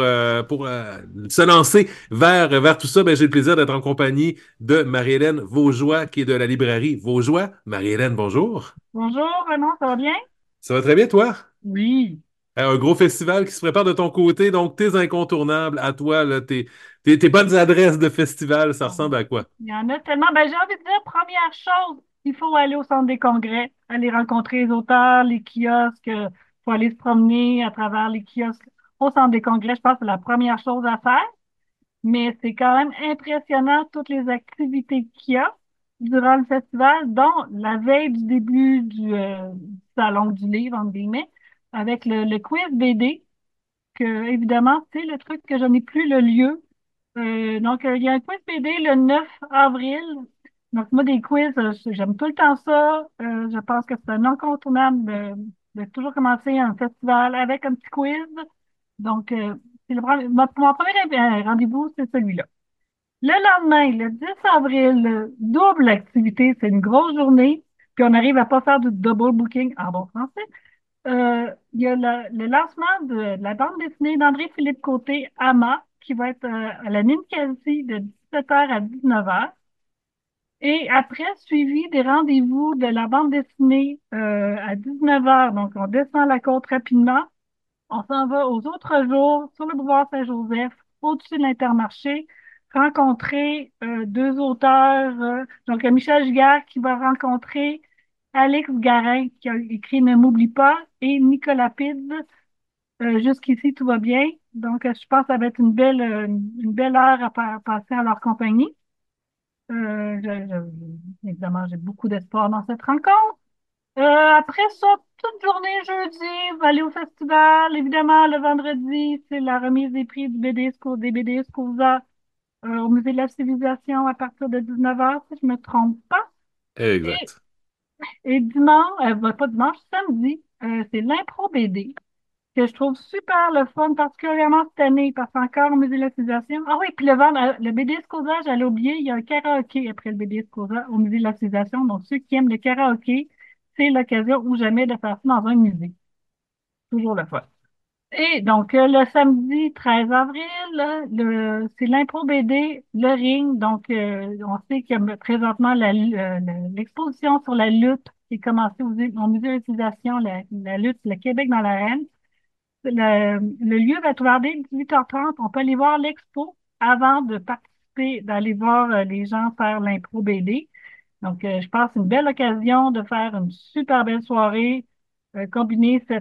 se lancer vers tout ça, j'ai le plaisir d'être en compagnie de Marie-Hélène Vaugeois, qui est de la librairie Vaugeois. Marie-Hélène, bonjour. Bonjour, Raymond, ça va bien? Ça va très bien, toi? Oui. Un gros festival qui se prépare de ton côté, donc tes incontournables à toi, là, tes bonnes adresses de festival, ça ressemble à quoi? Il y en a tellement. Ben, j'ai envie de dire, première chose, il faut aller au centre des congrès, aller rencontrer les auteurs, les kiosques, il faut aller se promener à travers les kiosques au centre des congrès. Je pense que c'est la première chose à faire, mais c'est quand même impressionnant toutes les activités qu'il y a durant le festival, dont la veille du début du salon du livre, entre guillemets, avec le quiz BD. Que, évidemment, c'est le truc que je n'ai plus le lieu. Donc, il y a un quiz BD le 9 avril. Donc, moi, des quiz, j'aime tout le temps ça. Je pense que c'est un incontournable de toujours commencer un festival avec un petit quiz. Donc, c'est mon premier rendez-vous, c'est celui-là. Le lendemain, le 10 avril, double activité, c'est une grosse journée. Puis, on arrive à pas faire du double booking en bon français. Il y a le lancement de la bande dessinée d'André-Philippe Côté, Ama, qui va être à la Ninkasi de 17h à 19h. Et après, suivi des rendez-vous de la bande dessinée à 19h. Donc, on descend la côte rapidement. On s'en va aux autres jours sur le boulevard Saint-Joseph, au-dessus de l'Intermarché, rencontrer deux auteurs. Donc, Michel Giguère qui va rencontrer Alex Garin qui a écrit Ne m'oublie pas et Nicolas Pide. Jusqu'ici, tout va bien. Donc, je pense que ça va être une belle heure à passer à leur compagnie. Évidemment, j'ai beaucoup d'espoir dans cette rencontre. Après ça, toute journée jeudi, on va aller au festival. Évidemment, le vendredi, c'est la remise des prix des BD Scusa au Musée de la Civilisation à partir de 19h, si je me trompe pas. Exact. Et dimanche, pas dimanche, samedi, c'est l'impro BD que je trouve super le fun, particulièrement cette année, parce qu'encore au Musée de la Civilisation. Ah oui, puis le BD Scusa, j'allais oublier, il y a un karaoké après le BD Scusa au Musée de la Civilisation. Donc, ceux qui aiment le karaoké, c'est l'occasion ou jamais de faire ça dans un musée. Toujours le fun. Et donc, le samedi 13 avril, là, c'est l'impro BD, le ring. Donc, on sait qu'il y a présentement l'exposition sur la lutte qui est commencée au Musée d'utilisation, la lutte, le Québec dans l'arène. Le lieu va être ouvert dès 18h30. On peut aller voir l'expo avant de participer, d'aller voir les gens faire l'impro BD. Donc, je pense que c'est une belle occasion de faire une super belle soirée, combiner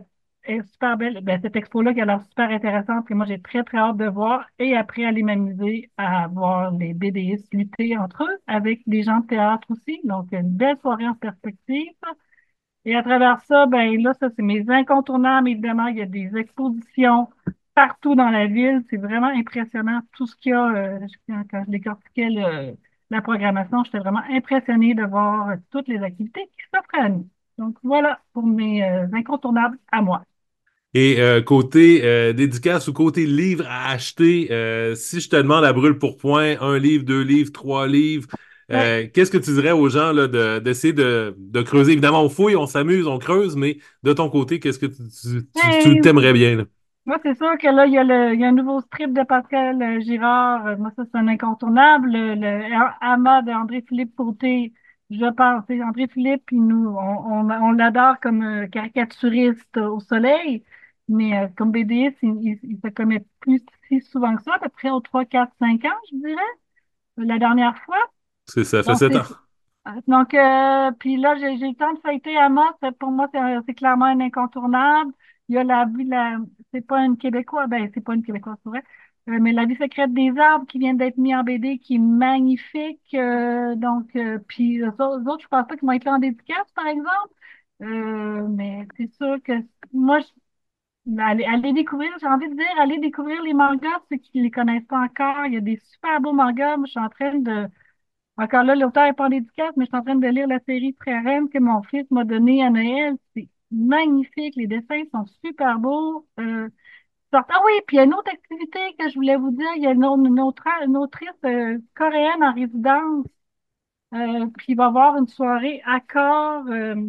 est super belle. Ben, cette expo-là qui a l'air super intéressante, et moi, j'ai très, très hâte de voir. Et après, aller m'amuser à voir les BDistes lutter entre eux avec des gens de théâtre aussi. Donc, une belle soirée en perspective. Et à travers ça, ben là, ça, c'est mes incontournables. Évidemment, il y a des expositions partout dans la ville. C'est vraiment impressionnant tout ce qu'il y a. Quand je décortiquais la programmation, j'étais vraiment impressionnée de voir toutes les activités qui s'offrent à nous. Donc voilà pour mes incontournables à moi. Et côté dédicace ou côté livre à acheter, si je te demande à brûle pour point, un livre, deux livres, trois livres, Ouais. qu'est-ce que tu dirais aux gens là, d'essayer de creuser? Évidemment, on fouille, on s'amuse, on creuse, mais de ton côté, qu'est-ce que tu Hey, t'aimerais bien, là? moi, c'est sûr que là, il y a un nouveau strip de Pascal Girard. Moi, ça, c'est un incontournable. Le Ama de André-Philippe Côté, je pense. C'est André-Philippe, puis nous, on l'adore comme caricaturiste au soleil. Mais comme BDiste, il se commet plus si souvent que ça, à peu près aux 3, 4, 5 ans, je dirais, la dernière fois. C'est ça, fait Donc, 7 ans. puis là, j'ai le temps de feuilleter Amos. Pour moi, c'est clairement un incontournable. Il y a c'est pas une Québécoise, ben, c'est pas une Québécoise, c'est vrai. Mais La vie secrète des arbres qui vient d'être mis en BD, qui est magnifique. Puis eux autres, je pense pas qu'ils vont être là en dédicace, par exemple. Mais c'est sûr que moi, allez découvrir, j'ai envie de dire, allez découvrir les mangas, ceux qui ne les connaissent pas encore. Il y a des super beaux mangas. Moi, je suis en train de encore là, l'auteur n'est pas en dédicace, mais je suis en train de lire la série Frères Rennes que mon fils m'a donnée à Noël. C'est magnifique. Les dessins sont super beaux. Ah oui, puis il y a une autre activité que je voulais vous dire. Il y a une autrice coréenne en résidence. Puis il va y avoir une soirée à Corps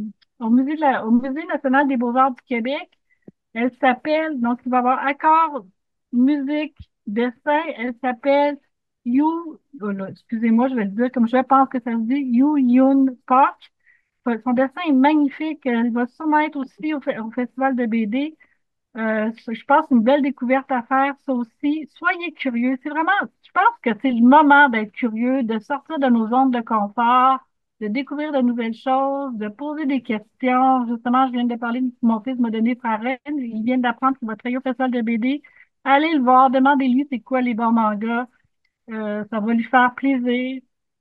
au Musée national des beaux-arts du Québec. Elle s'appelle, donc il va y avoir accord, musique, dessin. Elle s'appelle You, oh là, excusez-moi, je vais le dire comme je pense que ça se dit, You Yoon Park. Son dessin est magnifique. Elle va sûrement être aussi au Festival de BD. Je pense une belle découverte à faire, ça aussi. Soyez curieux. C'est vraiment, je pense que c'est le moment d'être curieux, de sortir de nos zones de confort, de découvrir de nouvelles choses, de poser des questions. Justement, je viens de parler, mon fils m'a donné Frère Rennes. Il vient d'apprendre qu'il va travailler au festival de BD. Allez le voir, demandez-lui c'est quoi les bons mangas. Ça va lui faire plaisir.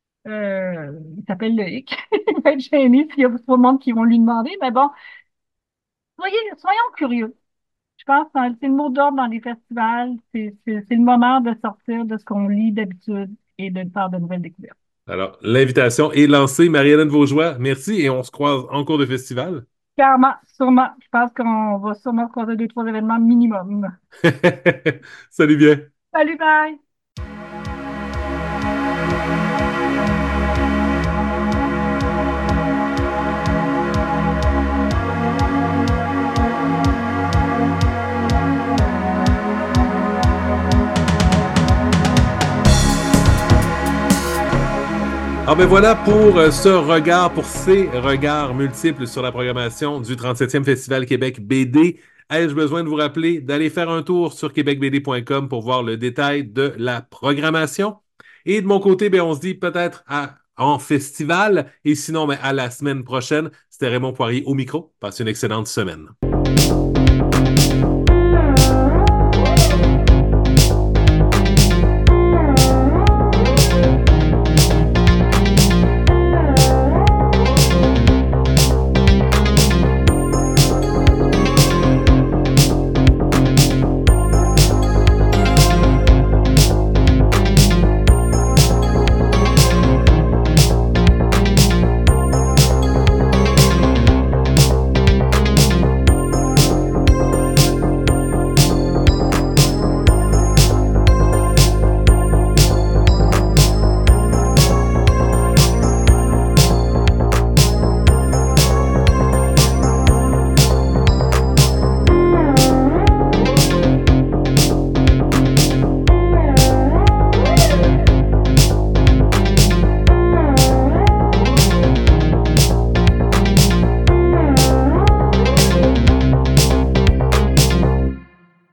Il s'appelle Loïc. Il va être gêné s'il y a trop de monde qui vont lui demander. Mais bon, soyons curieux. Je pense que c'est le mot d'ordre dans les festivals. C'est le moment de sortir de ce qu'on lit d'habitude et de faire de nouvelles découvertes. Alors, l'invitation est lancée. Marie-Hélène Vaugeois, merci et on se croise en cours de festival. Clairement, sûrement. Je pense qu'on va sûrement se croiser 2, 3 événements minimum. Salut bien. Salut, bye! Ah ben voilà pour pour ces regards multiples sur la programmation du 37e Festival Québec BD. Ai-je besoin de vous rappeler d'aller faire un tour sur québecbd.com pour voir le détail de la programmation? Et de mon côté, ben, on se dit peut-être en festival et sinon ben, à la semaine prochaine. C'était Raymond Poirier au micro. Passez une excellente semaine.